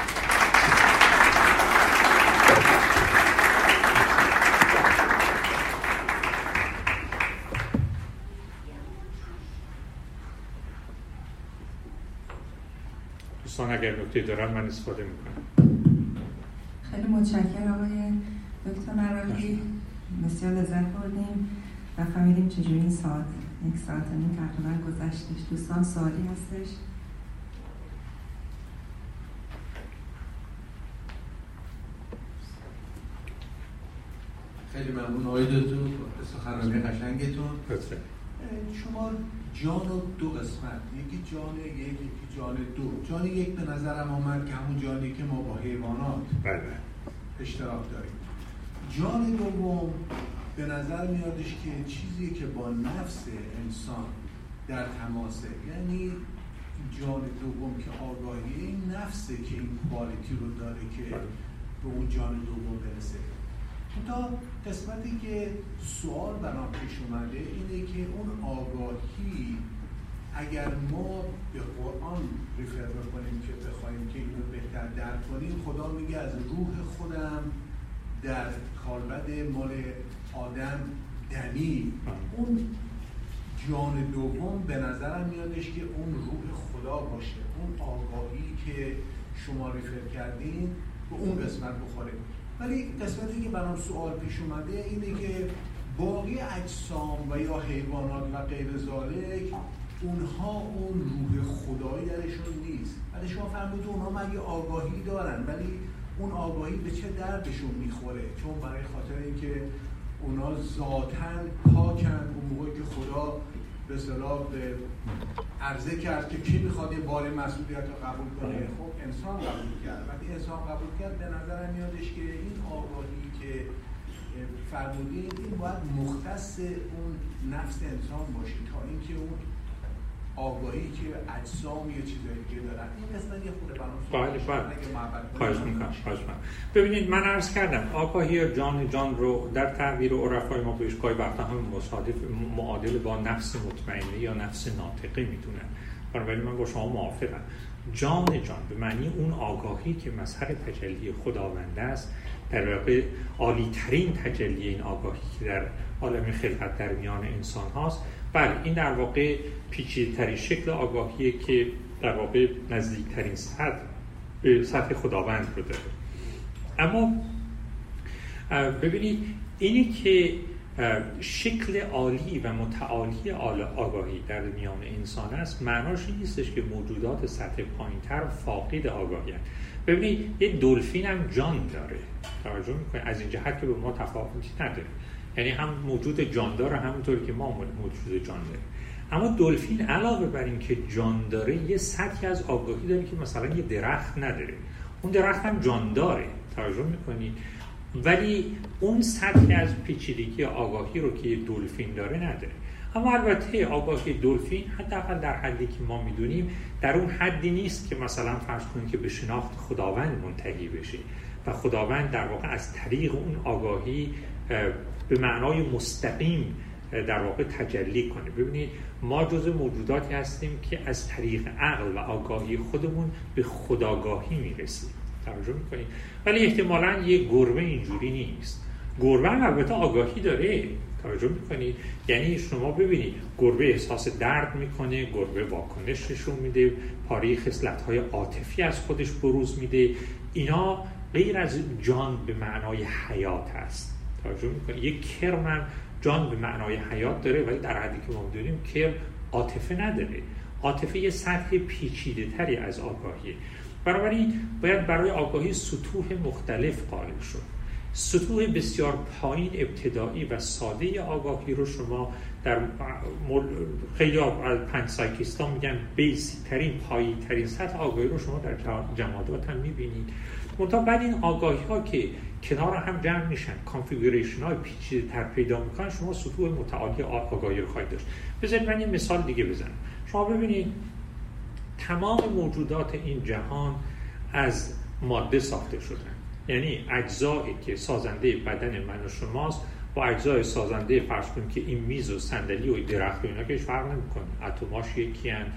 دوستان اگر نکته دارن من استفاده میکنم. خیلی متشکرم آقای دکتر مراغی، بسیار لذت بردیم و فهمیدیم چجوری این ساعت، 1 ساعت و نیم تقریبا گذشتش. دوستان سوالی هستش؟ خیلی ممنون آقای دکتر سخنرانی قشنگتون. شما جان و 2 قسمت، یکی جان یک، یکی جان 2. جان یک به نظرم آمد که همون جانی که ما با حیوانات اشتراک داریم. جان دوم به نظر میادش که چیزی که با نفس انسان در تماسه، یعنی جان دوم که آگاهی این نفسه که این کوالیتی رو داره که به اون جان دوم برسه. تا قسمتی که سوال برام پیش اومده اینه که اون آگاهی اگر ما به قرآن ریفر بکنیم که بخوایم که اینو بهتر درک کنیم، خدا میگه از روح خودم در کالبد مال آدم دمید. اون جان دوم به نظرم میادش که اون روح خدا باشه، اون آگاهی که شما ریفر کردین به اون قسمت بخوره. ولی قسمتی که برام سوال پیش اومده اینه که باقی اجسام و یا حیوانات و غیر ذالک اونها اون روح خدایی درشون نیست. ولی شما فرمودید اونها مگه آگاهی دارن، ولی اون آگاهی به چه دردشون میخوره؟ چون برای خاطر اینکه اونا ذاتاً پاکن. اون موقعی که خدا به اصطلاح عرضه کرد که کی میخواد این بار مسئولیت رو قبول کنه، خب انسان قبول کرد. وقتی انسان قبول کرد به نظرم میادش که این آگاهی که فرمودین این باید مختص اون نفس انسان باشه تا اینکه اون آگاهی که اجسام یه چیزایی که دارن. این قسمت یه خورده خواهش میکنم. ببینید من عرض کردم آگاهی جان رو در تعبیر عرفای ما بهش گاهی وقتا هم معادل با نفس مطمئنه یا نفس ناطقه میدونن. بنابراین من با شما موافقم. جان به معنی اون آگاهی که مظهر تجلی خداوند است، در واقع عالی ترین تجلی این آگاهی که در عالم خلقت در میان انسان هاست. بله این در واقع پیچیده ترین شکل آگاهیه که در واقع نزدیک ترین سطح خداوند رو داره. اما ببینید اینی که شکل عالی و متعالی آگاهی در میان انسان است، معناش این نیستش که موجودات سطح پایین‌تر فاقد آگاهی هستند. ببینید یه دلفین هم جان داره، توجه میکنید، از این جهت که به ما تفاوتی نداره، یعنی هم موجود جاندار همونطوری که ما موجود جان داریم. اما دلفین علاوه بر این که جان داره یه سطحی از آگاهی داره که مثلا یه درخت نداره. اون درخت هم جان داره، توجه میکنید، ولی اون سطحی از پیچیدگی آگاهی رو که دلفین داره نداره. اما البته آگاهی دلفین حداقل در حدی که ما میدونیم در اون حدی نیست که مثلا فرض کنید که به شناخت خداوند منتهی بشه و خداوند در واقع از طریق اون آگاهی به معنای مستقیم در واقع تجلی کنه. ببینید ما جزء موجوداتی هستیم که از طریق عقل و آگاهی خودمون به خودآگاهی میرسیم، توجه میکنید، ولی احتمالاً یه گربه اینجوری نیست. گربه هم البته آگاهی داره، توجه میکنید، یعنی شما ببینید گربه احساس درد میکنه، گربه واکنش نشون میده، پاره خصلت‌های عاطفی از خودش بروز میده. اینا غیر از جان به معنای حیات هست، توجه میکنید. یک کرم هم جان به معنای حیات داره، ولی در حدی که ما میدونیم کرم عاطفه نداره. عاطفه یه سطح پیچیده تری از آگاهیه. بنابراین باید برای آگاهی سطوح مختلف قائل شد. سطوح بسیار پایین ابتدایی و ساده آگاهی رو شما در خیلی از پنجسایکیستا میگن بیسی ترین پایین ترین سطح آگاهی رو شما در جمادات هم میبینید. منتها بعد این آگاهی ها که کنار هم جمع میشن، کانفیگوریشن های پیچیده تر پیدا میکنن، شما سطوح متعالی آگاهی رو خواهید داشت. بذارید من یه مثال دیگه بزنم. شما ببینید تمام موجودات این جهان از ماده ساخته شدن، یعنی اجزایی که سازنده بدن من و شماست با اجزای سازنده فرض کنیم که این میز و صندلی و درخت و اینا که فرق نمیکنه، اتماش یکی ان.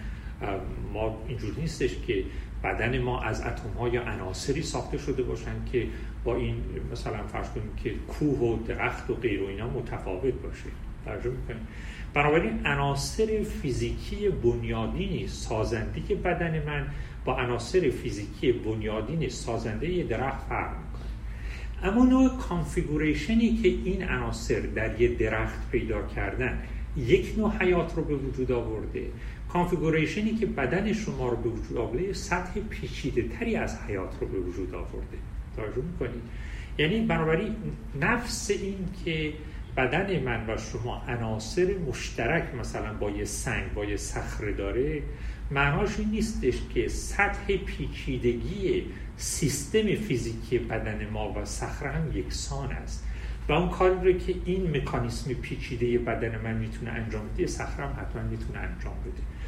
ما اینجور نیستش که بدن ما از اتم‌ها یا عناصری ساخته شده باشن که با این مثلا فرض کنیم که کوه و درخت و غیر و اینا متفاوت باشه، توجه میکنیم. بنابراین عناصر فیزیکی بنیادینی سازنده بدن من با عناصر فیزیکی بنیادین سازنده یه درخت فرق میکنه. اما نوع کانفیگوریشنی که این عناصر در یه درخت پیدا کردن یک نوع حیات رو به وجود آورده، کانفیگوریشنی که بدن شما رو به وجود آورده سطح پیچیده تری از حیات رو به وجود آورده، توجه میکنید. یعنی بنابراین نفس این که بدن من و شما عناصر مشترک مثلا با یه سنگ با یه صخره داره، معناش این نیستش که سطح پیچیدگی سیستم فیزیکی بدن ما و صخره هم یکسان است و اون کاری رو که این مکانیسم پیچیده بدن من میتونه انجام بده صخره هم حتما میتونه انجام بده.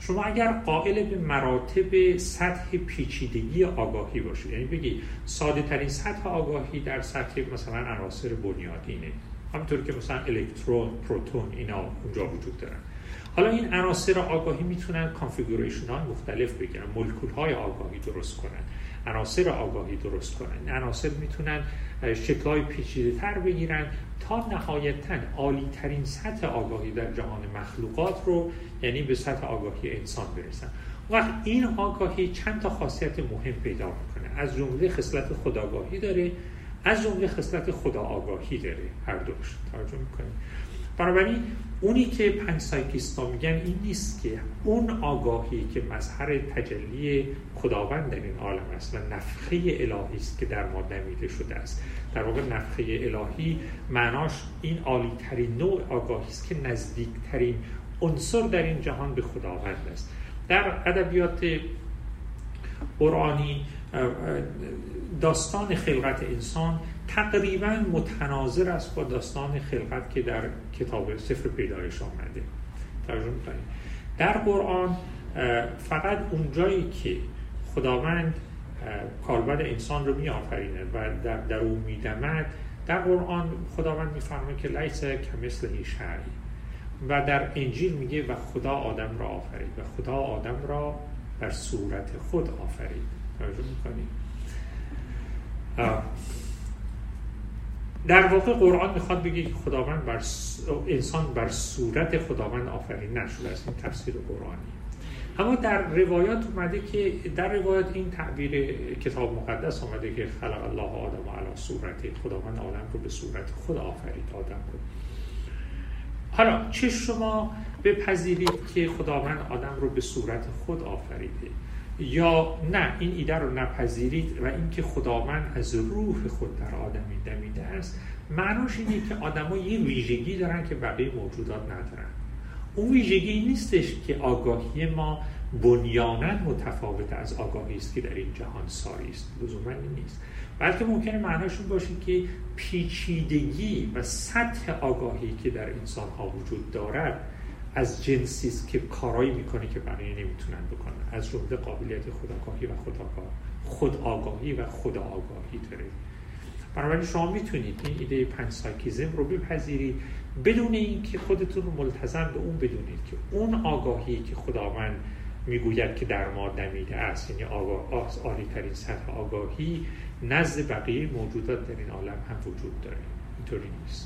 شما اگر قائل به مراتب سطح پیچیدگی آگاهی باشید، یعنی بگی ساده ترین سطح آگاهی در سطح مثلا عناصر بنیادینه، همونطور که مثلا الکترون، پروتون اینا اونجا وجود دارن. حالا این عناصر آگاهی میتونن کانفیگوریشن های مختلف بگیرن، مولکول های آگاهی درست کنن، عناصر آگاهی درست کنن، عناصر میتونن شکل های پیچیده تر بگیرن تا نهایتاً عالی ترین سطح آگاهی در جهان مخلوقات رو، یعنی به سطح آگاهی انسان برسن. وقت این آگاهی چند تا خاصیت مهم پیدا میکنه، از جمله خصلت خودآگاهی داره، از جمله خصلت خدا آگاهی داره، هر دوش توجه میکنیم. بنابراین اونی که پنسایکیستا میگن این نیست که اون آگاهی که مظهر تجلی خداوند در این عالم است و نفخه الهی است که در ما دمیده شده است. در واقع نفخه الهی معناش این عالی ترین نوع آگاهی است که نزدیک ترین عنصر در این جهان به خداوند است. در ادبیات قرآنی داستان خلقت انسان تقریباً متناظر است با داستان خلقت که در کتاب سفر پیدایش آمده. ترجمه کنید. در قرآن فقط اونجایی که خداوند کالبد انسان رو می آفرینه و در او می دمد، در قرآن خداوند می فرماید که لیس کمثله شیء، و در انجیل میگه و خدا آدم را آفرید و خدا آدم را بر صورت خود آفرید. توجه میکنید؟ در واقع قرآن میخواد بگه که خداوند انسان بر صورت خداوند آفرین نشده است. این تفسیر قرآنی. اما در روایات اومده که در روایات این تعبیر کتاب مقدس اومده که خلق الله آدم علی صورته، خداوند آدم رو به صورت خود آفرید. آدم رو حالا چه شما بپذیرید که خداوند آدم رو به صورت خود آفریده یا نه این ایده رو نپذیرید و اینکه خداوند از روح خود در آدمی دمیده است، معناش اینه که آدم‌ها یه ویژگی دارن که بقیه موجودات ندارن. اون ویژگی نیستش که آگاهی ما بنیاناً متفاوت از آگاهی است که در این جهان ساری است، لزوماً نیست، بلکه ممکنه معناش این باشه که پیچیدگی و سطح آگاهی که در انسان‌ها وجود دارد از جنسی است که کارایی میکنه که بقیه نمیتونن بکنن، از جمله قابلیت خودآگاهی و خودآگاهی و خداآگاهی داره. بنابراین شما میتونید این ایده پنسایکیزم رو بپذیرید بدون اینکه خودتون رو ملتزم به اون بدونید که اون آگاهی که خداوند میگوید که در ما دمیده است، یعنی عالی ترین سطح آگاهی نزد بقیه موجودات در این عالم هم وجود داره. اینطوری نیست.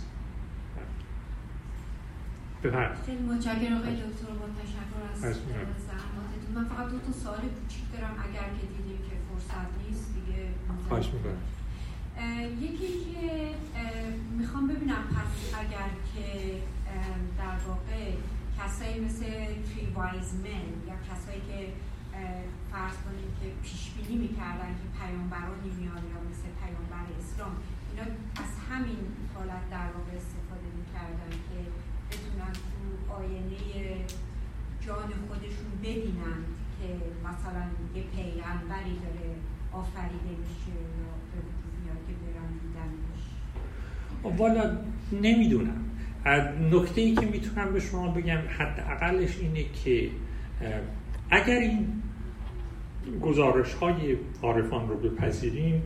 خیلی متشکرم آقای دکتر، با تشکر از زحماتتون. من فقط دو تا سوال کوچیک دارم اگر که دیدیم که فرصت نیست دیگه. خواهش می‌کنم. یکی که میخوام ببینم پس اگر که در واقع کسایی مثل تری وایزمن یا کسایی که فرض کنیم که پیش بینی میکردن که پیامبرانی میاد یا مثل پیامبر اسلام، اینا از همین حالت در واقع استفاده میکردن که بتونن تو آینه جان خودشون ببینن که مثلا یه پیغمبری داره آفریده میشه یا به وجود میاد که برن دیدنش. والا نمیدونم. نکته ای که میتونم به شما بگم حداقلش اینه که اگر این گزارش های عارفان رو بپذیریم،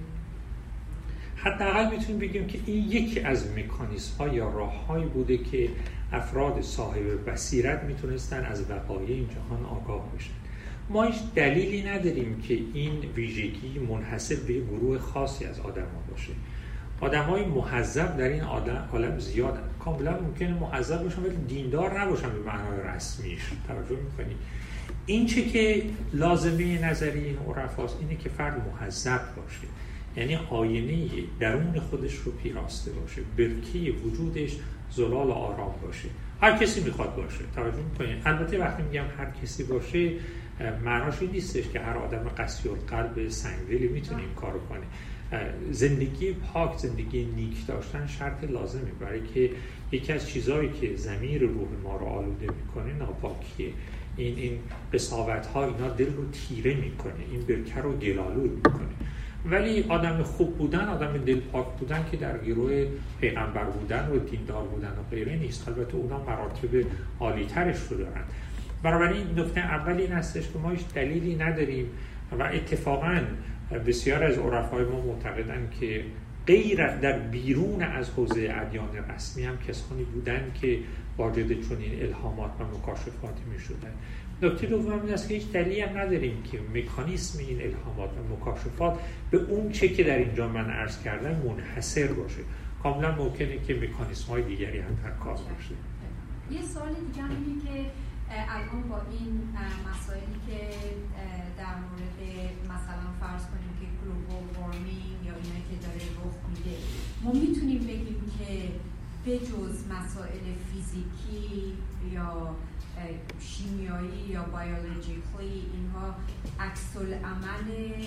حداقل میتونیم بگیم که این یکی از مکانیزم ها یا راه هایی بوده که افراد صاحب بصیرت میتونستن از وقایع این جهان آگاه بشن. ما هیچ دلیلی نداریم که این ویژگی منحصر به گروه خاصی از آدم ها باشه. آدم های مهذب در این عالم زیادن، کاملا ممکنه مهذب باشن ولی دیندار نباشن به معنای رسمیش. توجه میکنی؟ این چه که لازمه نظری این عرفاست اینه که فرد مهذب باشه، یعنی آینه درون خودش رو پیراسته باشه، برکه وجودش زلال آرام باشه. هر کسی میخواد باشه. توجه میکنین؟ البته وقتی میگم هر کسی باشه معناش این نیستش که هر آدم قسی القلب سنگدلی میتونه این کارو کنه. زندگی پاک، زندگی نیک داشتن شرط لازمه، برای که یکی از چیزهایی که ضمیر روح ما رو آلوده میکنه ناپاکیه. این قساوت ها اینا دل رو تیره میکنه، این برکه رو گل‌آلود میکنه. ولی آدم خوب بودن، آدم دل پاک بودن که در گروه پیغمبر بودن و دیندار بودن و غیره نیست. البته اونا مراتب عالی ترش رو دارن. بنابراین نکته اول این هستش که ما هیچ دلیلی نداریم و اتفاقاً بسیار از عرفای ما معتقدند که غیر در بیرون از حوزه ادیان رسمی هم کسانی بودند که واجد چنین الهامات و مکاشفاتی می‌شدند. نکته دوم این است که هیچ دلیلی هم نداریم که مکانیسم این الهامات و مکاشفات به اون چه که در اینجا من عرض کردم منحصر باشه. کاملا ممکنه که مکانیسم‌های دیگری هم در کار باشه. یه سوال دیگه هم اینه که الان با این مسائلی که در مورد مثلا فرض کنیم که گلوبال وارمینگ یا اینا که داره رخ میده، ما میتونیم بگیم که به جز مسائل فیزیکی یا شیمیایی یا بیولوژیکلی اینها عکس العمل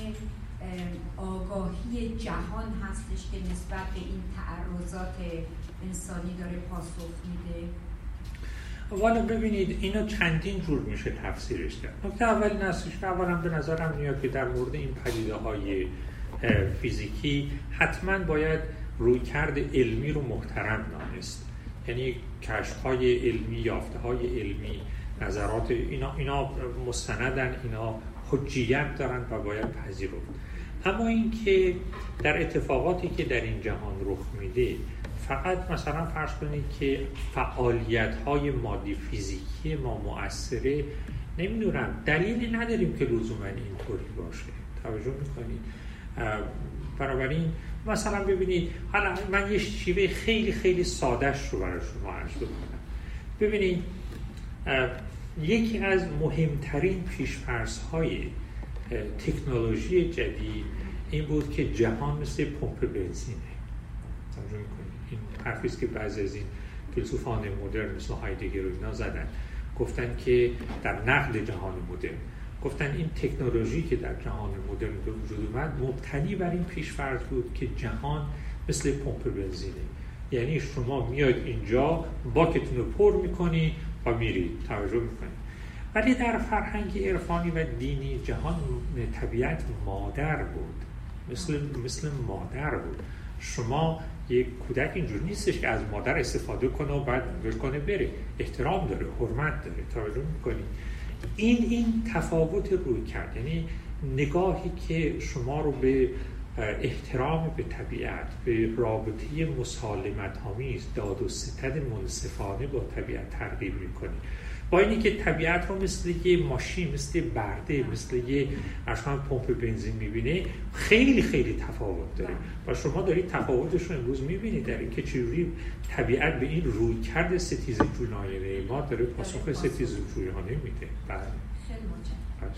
آگاهی جهان هستش که نسبت به این تعرضات انسانی داره پاسخ میده؟ والا ببینید اینو چندین جور میشه تفسیرش کرد. نکته اول این هستش که اولا به نظرم میاد که در مورد این پدیده‌های فیزیکی حتما باید رویکرد علمی رو محترم دانست. یعنی کشف‌های علمی، یافته‌های علمی، نظرات اینا مستندن، اینا حجیت دارن و باید پذیرفت. اما اینکه در اتفاقاتی که در این جهان رخ میده فقط مثلا فرض کنید که فعالیت‌های مادی فیزیکی ما مؤثره، نمیدونم دلیلی نداریم که لزوما اینطوری باشه. توجه میکنید؟ بنابراین مثلا ببینید، حالا من یه شیوه خیلی خیلی سادهش رو برای شما عرض بکنم. ببینید یکی از مهمترین پیش‌فرض‌های تکنولوژی جدید این بود که جهان مثل پمپ بنزینه. توجه میکنید؟ این حرفی است که بعضی از این فیلسوفان مدرن مثل هایدگر و اینا زدن، گفتن که در نقد جهان مدرن گفتن این تکنولوژی که در جهان مدرن به وجود اومد مبتنی بر این پیش‌فرض بود که جهان مثل پمپ بنزینه. یعنی شما میاید اینجا باکتون رو پر میکنی و میرید. توجه میکنید؟ ولی در فرهنگ عرفانی و دینی جهان طبیعت مادر بود، مثل مادر بود. شما یک کودک اینجور نیستش که از مادر استفاده کنه و بعد ول کنه بره. احترام داره، حرمت داره. توجه میکنید؟ این تفاوت روی کرد، یعنی نگاهی که شما رو به احترام به طبیعت، به رابطه مسالمت‌آمیز، داد و ستد منصفانه با طبیعت ترغیب میکنه، با اینی که طبیعت رو مثل یه ماشین، مثل یه برده، مثل یه پمپ بنزین میبینه، خیلی خیلی تفاوت داره و شما دارید تفاوتش رو امروز میبینید در اینکه چجوری طبیعت به این رویکرد ستیزجویانه ما داره پاسخ ستیزجویانه میده. خیلی متشکرم.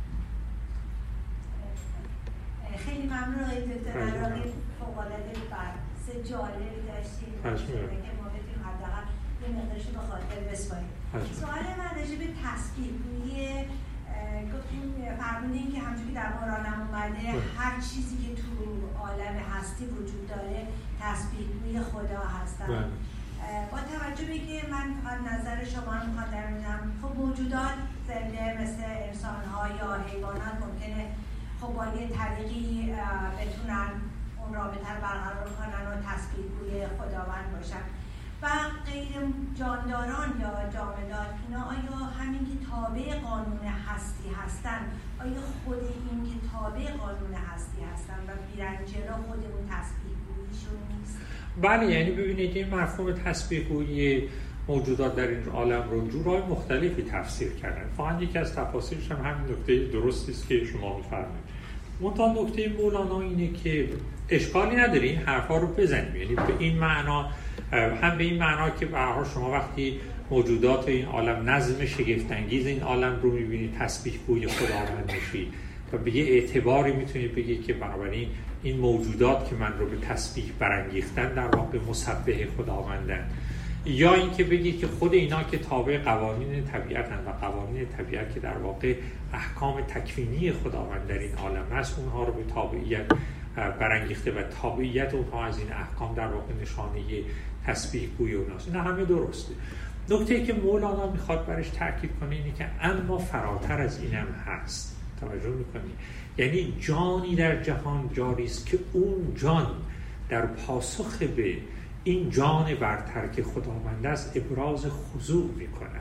خیلی ممنون آقای دکتر عراقی، فوق‌العاده بحث جالبی داشتیم که ما بتونیم حداقل یه مقدارش به خاطر بسپاریم. سوال من راجع به تسبیح‌گویی گفتیم، فرمودین که همونجوری که در قرآن هم اومده هر چیزی که تو عالم هستی وجود داره تسبیح‌گوی خدا هستن. با توجه به که من فقط نظر شما رو میخوام در میدم، خب موجودات زنده مثل انسان‌ها یا حیوانات ممکنه خب با یه طریقی بتونن اون رابطه رو برقرار کنن و تسبیح‌گوی خداوند باشن و غیر جانداران یا جامدات اینا آیا همین که تابع قانون هستی هستن، آیا خود این که تابع قانون هستی هستن و میرن جلو خود اون تسبیح‌گوییشون نیست؟ بله، یعنی ببینید این مفهوم تسبیح‌گویی موجودات در این عالم رو جورهای مختلفی تفسیر کردن. فقط یکی از تفاسیرش هم همین نکته درستی است که شما می‌فرمایید. منتها نکته مولانا اینه که اشکالی نداره این حرفا رو بزنیم، یعنی به این معنا، هم به این معنا که به هر حال شما وقتی موجودات این عالم، نظم شگفت‌انگیز این عالم رو می‌بینید تسبیح‌گوی خداوند میشید و به یه اعتباری میتونید بگید که بنابراین این موجودات که من رو به تسبیح برانگیختن در واقع مسبح خداوندن، یا اینکه بگید که خود اینا که تابع قوانین طبیعتن و قوانین طبیعت که در واقع احکام تکوینی خداوند در این عالم هست اونها رو به تابعیت برانگیخته و تابعیت اونها از این احکام در واقع نشانه تسبیح گوی اوناست. نه همه درسته. نکته‌ای که مولانا میخواد برش تاکید کنه اینه که اما فراتر از اینم هست. توجه میکنی؟ یعنی جانی در جهان جاری است که اون جان در پاسخ به این جان برتر که خداوند است ابراز خضوع میکنن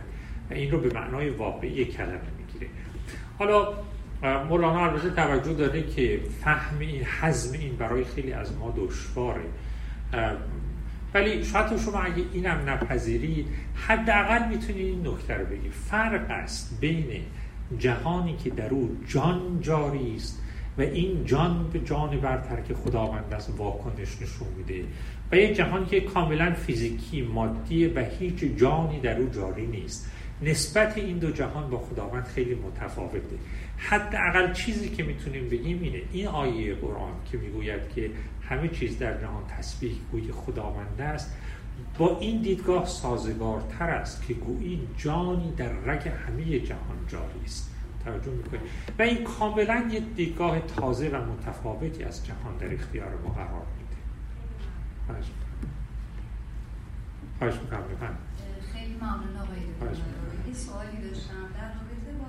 و این رو به معنای واقعی کلمه میگیره. حالا مولانا البته توجه داره که فهم این، هضم این برای خیلی از ما دشواره، ولی شاید شما اگه اینم نپذیرید حداقل میتونید این نکته رو بگید: فرق است بین جهانی که در او جان جاری است و این جان به جان برتر که خداوند از واکنش نشون میده، و یک جهانی که کاملا فیزیکی مادی و هیچ جانی در او جاری نیست. نسبت این دو جهان با خداوند خیلی متفاوته. حداقل چیزی که میتونیم بگیم اینه: این آیه قرآن که میگوید که همه چیز در جهان تسبیح گوی خداوند است، با این دیدگاه سازگارتر است که گویی جانی در رگ همه جهان جاری است. توجه میکنید؟ و این کاملا یک دیدگاه تازه و متفاوتی از جهان در اختیار ما قرار میده. خواهش میکنم بفرمایید. خیلی ممنون آقای دکتر. یه سوالی داشتم در رابطه با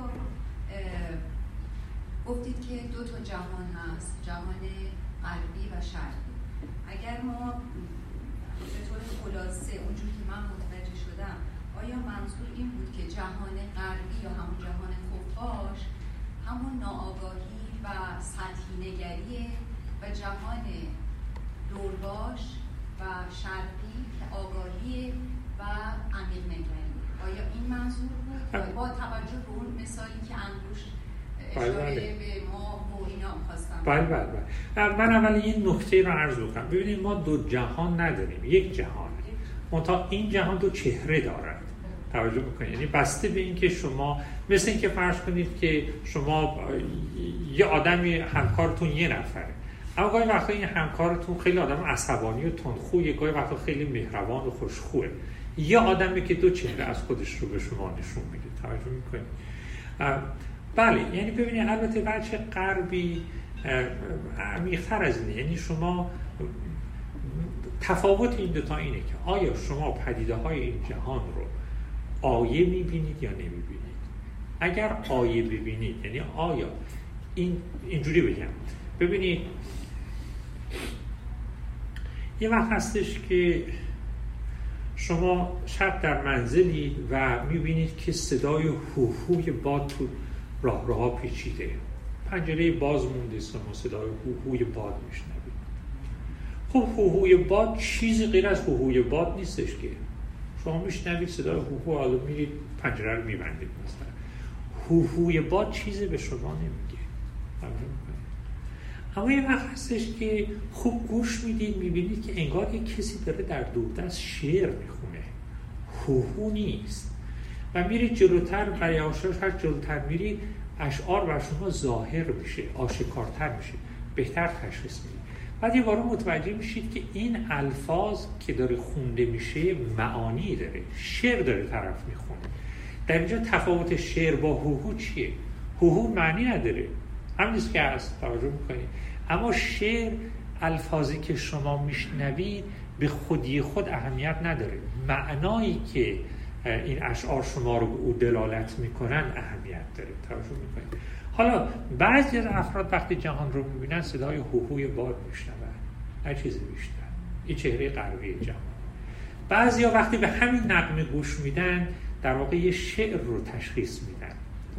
گفتید که دو تا جهان هست، جهان غربی و شرقی. اگر ما به طور خلاصه اونجور که من متوجه شدم، آیا منظور این بود که جهان غربی یا همون جهان خفاش همون ناآگاهی و سطحی نگریه و جهان دورباش و شرقی که آگاهی و عمیق نگریه؟ آیا این منظور بود؟ با توجه به اون مثالی که انگوش اشاره به ماه و اینا خواستم. بله. من اول این نکته رو عرض بکنم. ببینید ما دو جهان نداریم، یک جهان. منتها این جهان دو چهره دارد. توجه بکنید. یعنی بسته به این که شما، مثل این که فرض کنید که شما یه آدمی همکارتون یه نفره، اما گاهی وقتا این همکارتون خیلی آدم عصبانی و تندخویه، گاهی وقتا خیلی مهربان و خوشخوه. یه آدمی که دو چهره از خودش رو به شما نشون میده. توجه میکنید؟ بله، یعنی ببینید البته بچه غربی عمیق‌تر از اینه. یعنی شما تفاوت این دوتا اینه که آیا شما پدیده‌های این جهان رو آیه میبینید یا نمیبینید. اگر آیه ببینید، یعنی آیا اینجوری بگم، ببینید یه وقت هستش که شما شب در منزلی و میبینید که صدای هوهوی باد تو راهروها پیچیده، پنجره باز مونده است و صدای هوهوی باد میشنوید. خب هوهوی باد چیزی غیر از هوهوی باد نیستش که شما میشنوید صدای هوهو، حالا میرید پنجره رو میبندید مثلا. هوهوی باد چیزی به شما نمیگه. اما یه وقت هستش که خوب گوش میدید میبینید که انگار یک کسی داره در دوردست شعر میخونه، هوهو نیست. و میرید جلوتر، برای هر جلوتر میرید اشعار بر شما ظاهر میشه، آشکارتر میشه، بهتر تشخیص میدید. بعد یه بار متوجه میشید که این الفاظ که داره خونده میشه معانی داره، شعر داره طرف میخونه. در اینجا تفاوت شعر با هوهو چیه؟ هوهو معنی نداره، هم نیست که هست، توجه میکنید. اما شعر الفاظی که شما میشنوید به خودی خود اهمیت نداره، معنایی که این اشعار شما رو به او دلالت میکنن اهمیت داره. توجه میکنید. حالا بعضی از افراد وقتی جهان رو میبینن صدای هوهوی باد میشنون، نه چیزی بیشتر. این چهره غربی جهان. بعضیا وقتی به همین نغمه گوش میدن در واقع یه شعر رو تشخیص میدن.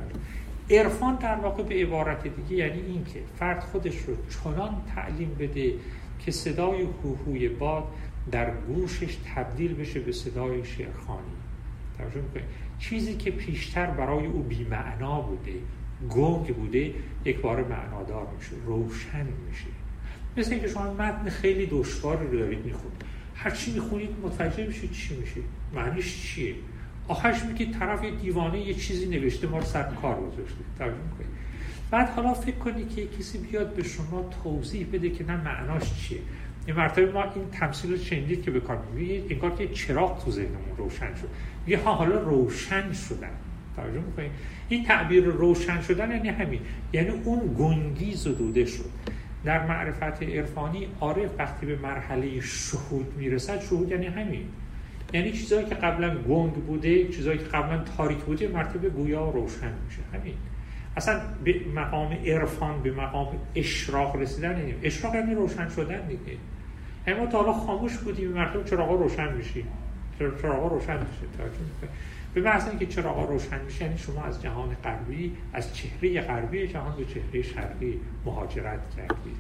عرفان در واقع به عبارت دیگه یعنی این که فرد خودش رو چنان تعلیم بده که صدای هوهوی باد در گوشش تبدیل بشه به صدای شعرخوانی. توجه میکنید؟ چیزی که پیشتر برای او بی‌معنا بوده، گنگ بوده، یک بار معنادار میشه، روشن میشه. مثل اینکه شما متن خیلی دشواری رو دارید میخونید، هر چی میخونید متوجه میشید چی میشه، معنیش چیه. آخرش میگه طرف یه دیوانه یه چیزی نوشته، ما رو سر کار گذاشته. توجه میکنید؟ بعد حالا فکر کنید که کسی بیاد به شما توضیح بده که نه معناش چیه. این مرتبه ما این تمثیل رو شنیدید که بکار میگید، انگار که چراغ تو ذهنمون روشن شد. میگه ها حالا روشن شدن. توجه میکنید؟ این تعبیر روشن شدن یعنی همین، یعنی اون گنگی زدوده شد. در معرفت عرفانی عارف وقتی به مرحله شهود میرسد، شهود یعنی همین، یعنی چیزایی که قبلا گنگ بوده، چیزایی که قبلا تاریک بوده، مرتبه گویا و روشن میشه. همین اصلا به مقام عرفان، به مقام اشراق رسیدن. یعنی اشراق یعنی روشن شدن دیگه. اما تا حالا خاموش بودیم، مرتبه چراغا روشن میشه، چراغا روشن میشه. توجه میکنید؟ به محض اینکه چراغ‌ها روشن میشه یعنی شما از جهان غربی، از چهره غربی جهان به چهره شرقی مهاجرت کردید.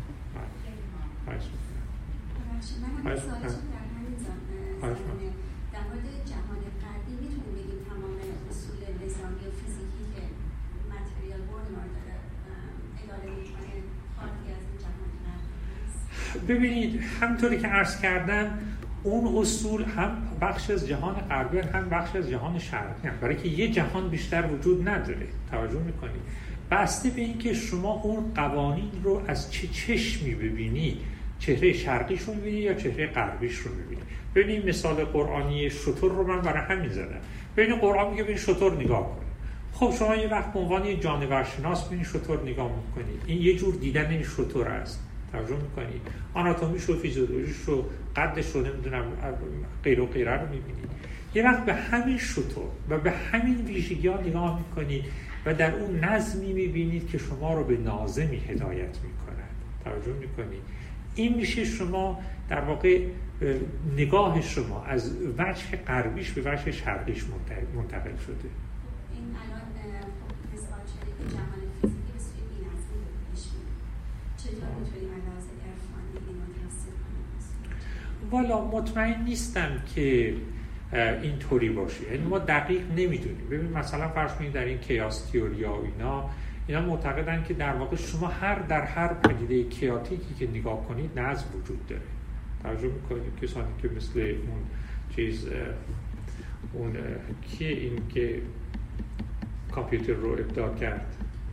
من سوالتون در همین زمینه در مورد جهان غربی میتونیم بگیم تمام اصول نظامی و فیزیکی که متریال ورلد داره اداره میکنه خارجی از این جهان غربی؟ ببینید همونطوری که عرض کردم اون اصول هم بخش از جهان غربی هم بخش از جهان شرقی هم، برای که یه جهان بیشتر وجود نداره. توجه میکنید بسته به اینکه شما اون قوانین رو از چه چشمی ببینی، چهره شرقیش رو میبینی یا چهره غربیش رو میبینی. ببینید مثال قرآنی شتر رو من برای همین زدم. ببینید قرآن میگه ببین شتر نگاه کنید. خب شما یه وقت به عنوان یه جانورشناس ببینید شتر نگاه میکنید، این یه جور دیدن این شتر است. توجه میکنید آناتومیش و فیزیولوژیش و قدش رو نمیدونم غیر و غیره رو میبینید. یه وقت به همین شتر و به همین ویژگی‌ها نگاه میکنید و در اون نظمی میبینید که شما رو به ناظمی هدایت میکنند. توجه میکنید این میشه شما در واقع نگاه شما از وجه غربیش به وجه شرقیش منتقل شده. این الان مثال شده که جهان فیزیکی به سوی بی‌نظمی پیش میره. چطور میتونیم علاوه عرفانی اینو توصیف کنیم؟ والا مطمئن نیستم که اینطوری باشه. یعنی ما دقیق نمیدونیم. ببین مثلا فرض کنید در این کیاس تئوری ها اینا معتقدن که در واقع شما در هر پدیده کیاتیکی که نگاه کنید نظم وجود داره. توجه میکنید کسانی که مثل اون چیز اون کیه این که کامپیوتر رو ابداع کرد؟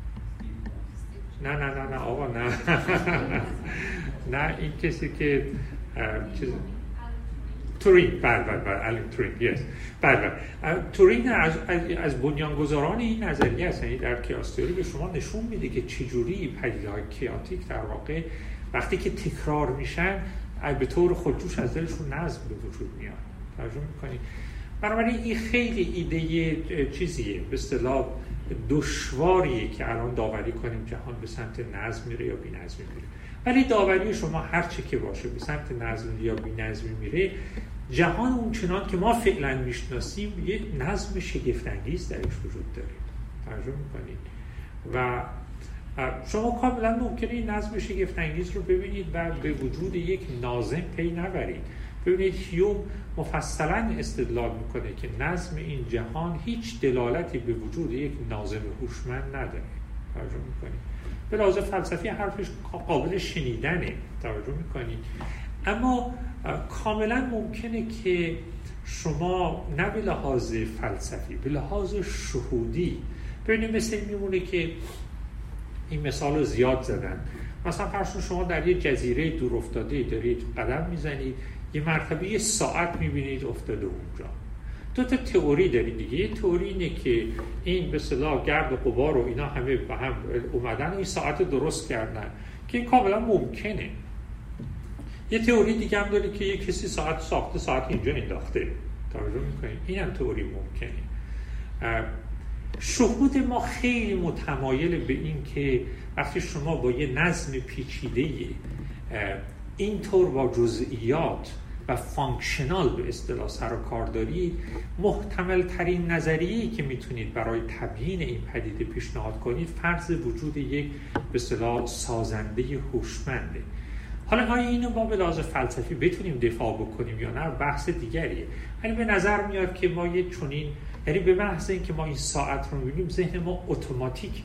نه آقا نه نه این کسی که چیز تورین آلن تورین بله تورین از بنیانگذاران این نظریه است. یعنی در کیاس تئوری به شما نشون میده که چجوری پدیده‌های کیاتیک در واقع وقتی که تکرار میشن به طور خودجوش از دلشون نظم به وجود میاد. توجه میکنید بنابراین این خیلی ایده چیزیه به اصطلاح دشواریه که الان داوری کنیم جهان به سمت نظم میره یا بی‌نظمی میره. ولی داوری شما هر چه که باشه به سمت نظم یا بی‌نظمی میره، جهان اون چنان که ما فعلا میشناسیم یه نظم شگفت‌انگیز درش وجود داره. توجه میکنید و شما کاملا ممکنه این نظم شگفت‌انگیز رو ببینید و به وجود یک ناظم پی نبرید. ببینید هیوم مفصلا استدلال میکنه که نظم این جهان هیچ دلالتی به وجود یک ناظم هوشمند نداره. توجه میکنید به لحاظ فلسفی حرفش قابل شنیدنه. توجه میکنید اما کاملا ممکنه که شما نه به لحاظ فلسفی به لحاظ شهودی ببینید مثل این میمونه که این مثال رو زیاد زدن. مثلا فرض شما در یه جزیره دور افتاده دارید قدم میزنید یه مرتبه یه ساعت میبینید افتاده اونجا. دو تا تئوری دارید دیگه. یه تئوری اینه که این به اصطلاح گرد و غبار و اینا همه با هم اومدن این ساعت درست کردن که این کاملا ممکنه. یه تئوری دیگه هم داره که یه کسی ساعت ساخته ساعت اینجا انداخته. توجه میکنید این هم تئوری ممکنه. شهود ما خیلی متمایل به این که وقتی شما با یه نظم پیچیده اینطور با جزئیات و فانکشنال به اصطلاح سر و کار دارید، محتمل ترین نظریه‌ای که میتونید برای تبیین این پدیده پیشنهاد کنید فرض وجود یک به اصطلاح سازنده هوشمنده. حالا آیا اینو با به لحاظ فلسفی بتونیم دفاع بکنیم یا نه بحث دیگریه. ولی به نظر میاد که ما یه چنین یعنی به محض اینکه ما این ساعت رو می‌بینیم ذهن ما اتوماتیک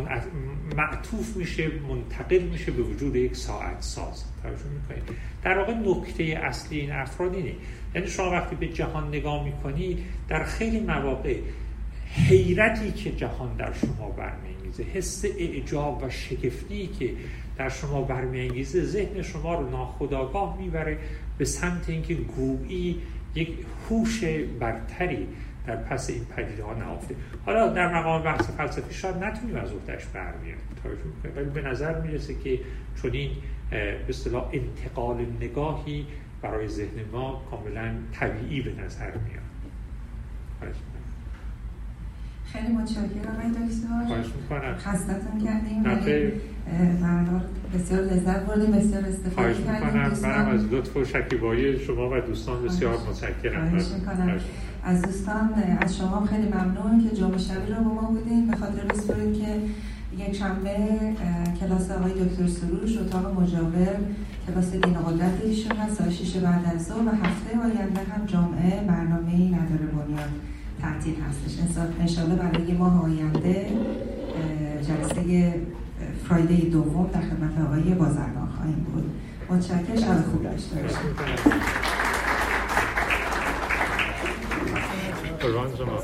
معطوف میشه منتقل میشه به وجود یک ساعت ساز. توجه میکنید در واقع نکته اصلی این افراد اینه. یعنی شما وقتی به جهان نگاه میکنید در خیلی مواقع حیرتی که جهان در شما برمیانگیزه، حس اعجاب و شگفتی که در شما برمیانگیزه ذهن شما رو ناخودآگاه میبره به سمت اینکه گویی یک هوش برتری در پس این پدیده ها نهفته. حالا در مقام بحث فلسفی شاید نتونیم از افتش برمیاد ولی به نظر میرسه که چون این به اصطلاح انتقال نگاهی برای ذهن ما کاملا طبیعی به نظر میاد. خیلی متشکرم آقای دکتر. خستتون کردیم برنامه بسیار لذت بردیم، بسیار استفاده کردیم. منم از لطف و شکیبایی شما و دوستان بسیار متشکرم. از دوستان، از شما خیلی ممنون که جمعه شبی رو با ما بودین. به خاطر بسپرید که یک شنبه کلاس آقای دکتر سروش اتاق مجاور کلاس دین و قدرت ایشون هست ساعت 6 بعد از ظهر و هفته آینده هم جمعه برنامه‌ای نداره بنیاد تعطیل هستش. انشالله برای ماه آینده جلسه فرایدی دوم در خدمت آقای بازرگان خواهیم بود. متشکرم. شب خوب داشته باشید.